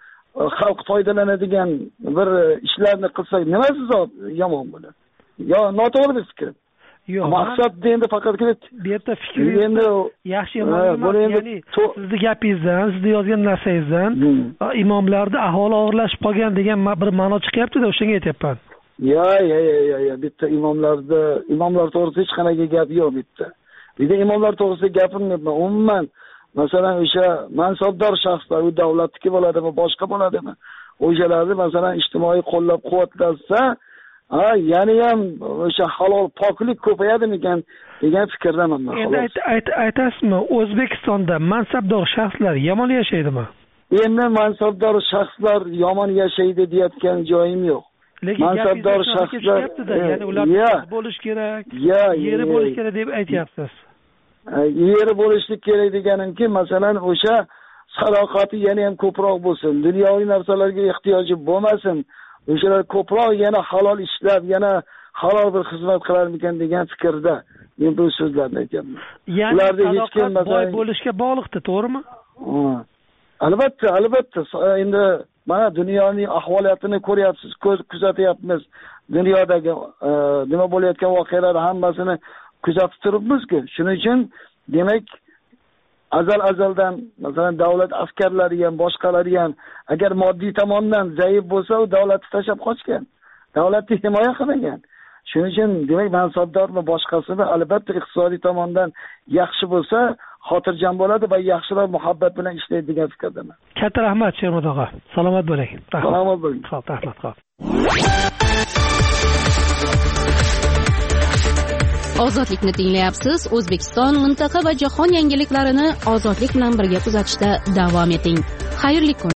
xalq foydalanadigan bir ishlarni qilsak, nimasi yomon bo'ladi? Yo, noto'g'ri bir fikr. Yo'q, maqsad endi faqat bu yerda fikringiz endi yaxshi yomon emas. Ya'ni sizning gapingizdan, sizni yozgan narsangizdan imomlarda ahvoli og'irlashib qolgan degan bir ma'no chiqyapti-da, o'shanga aytyapman. yo yo yo yo bitta imomlarda imomlar to'g'risida hech qanaqa gap yo'q bitta. Bitta imomlar to'g'risida gapirmayapman. Umuman masalan o'sha mansabdor shaxslar, u davlatniki bo'ladimi, boshqa bo'ladimi? O'shalarni masalan ijtimoiy qo'llab-quvvatlasa, ha, yana ham o'sha halol poklik ko'payadimikan degan fikrdaman men. Endi aytasizmi, O'zbekistonda mansabdor shaxslar yomon yashaydimi? Endi mansabdor shaxslar yomon yashaydi deyotgan joyim yo'q. Lekin mansabdor shaxslar, ya'ni ular bo'lish kerak, yeri bo'lish kerak deb aytyapsiz. Yeri bo'lishlik kerak deganimki, masalan, o'sha sadoqati yana ham ko'proq bo'lsin, dunyoviy narsalarga ehtiyoji bo'lmasin. O'shalar ko'proq yana halol ishlab, yana halol bir xizmat qilarmikan degan fikrda men bu so'zlarni aytyapman. Ularda hech kim boy bo'lishga bog'liqdi, to'g'rimi? Albatta, albatta. Endi mana dunyoning ahvoliyatini ko'ryapsiz, kuzatyapmiz. Dunyodagi nima bo'layotgan voqealar hammasini kuzatib turibmiz-ku. Shuning uchun demak azal azaldan masalan davlat askarlari ham boshqalari ham agar moddiy tomondan zaif bo'lsa, u davlatni tashlab qochgan. Davlatni himoya qilmagan. Shuning uchun demak mansabdormi boshqasini albatta iqtisodiy tomondan yaxshi bo'lsa, xotirjam bo'ladi va yaxshilar muhabbat bilan ishlaydi degan fikrdaman. Katta rahmat Shermat og'a. Salomat bo'ling. Salomat bo'ling. Xo'p, rahmat, xo'p. Ozodlikni tinglayapsiz. O'zbekiston, mintaqa va jahon yangiliklarini ozodlik bilan birga kuzatishda davom eting. Xayrli kun.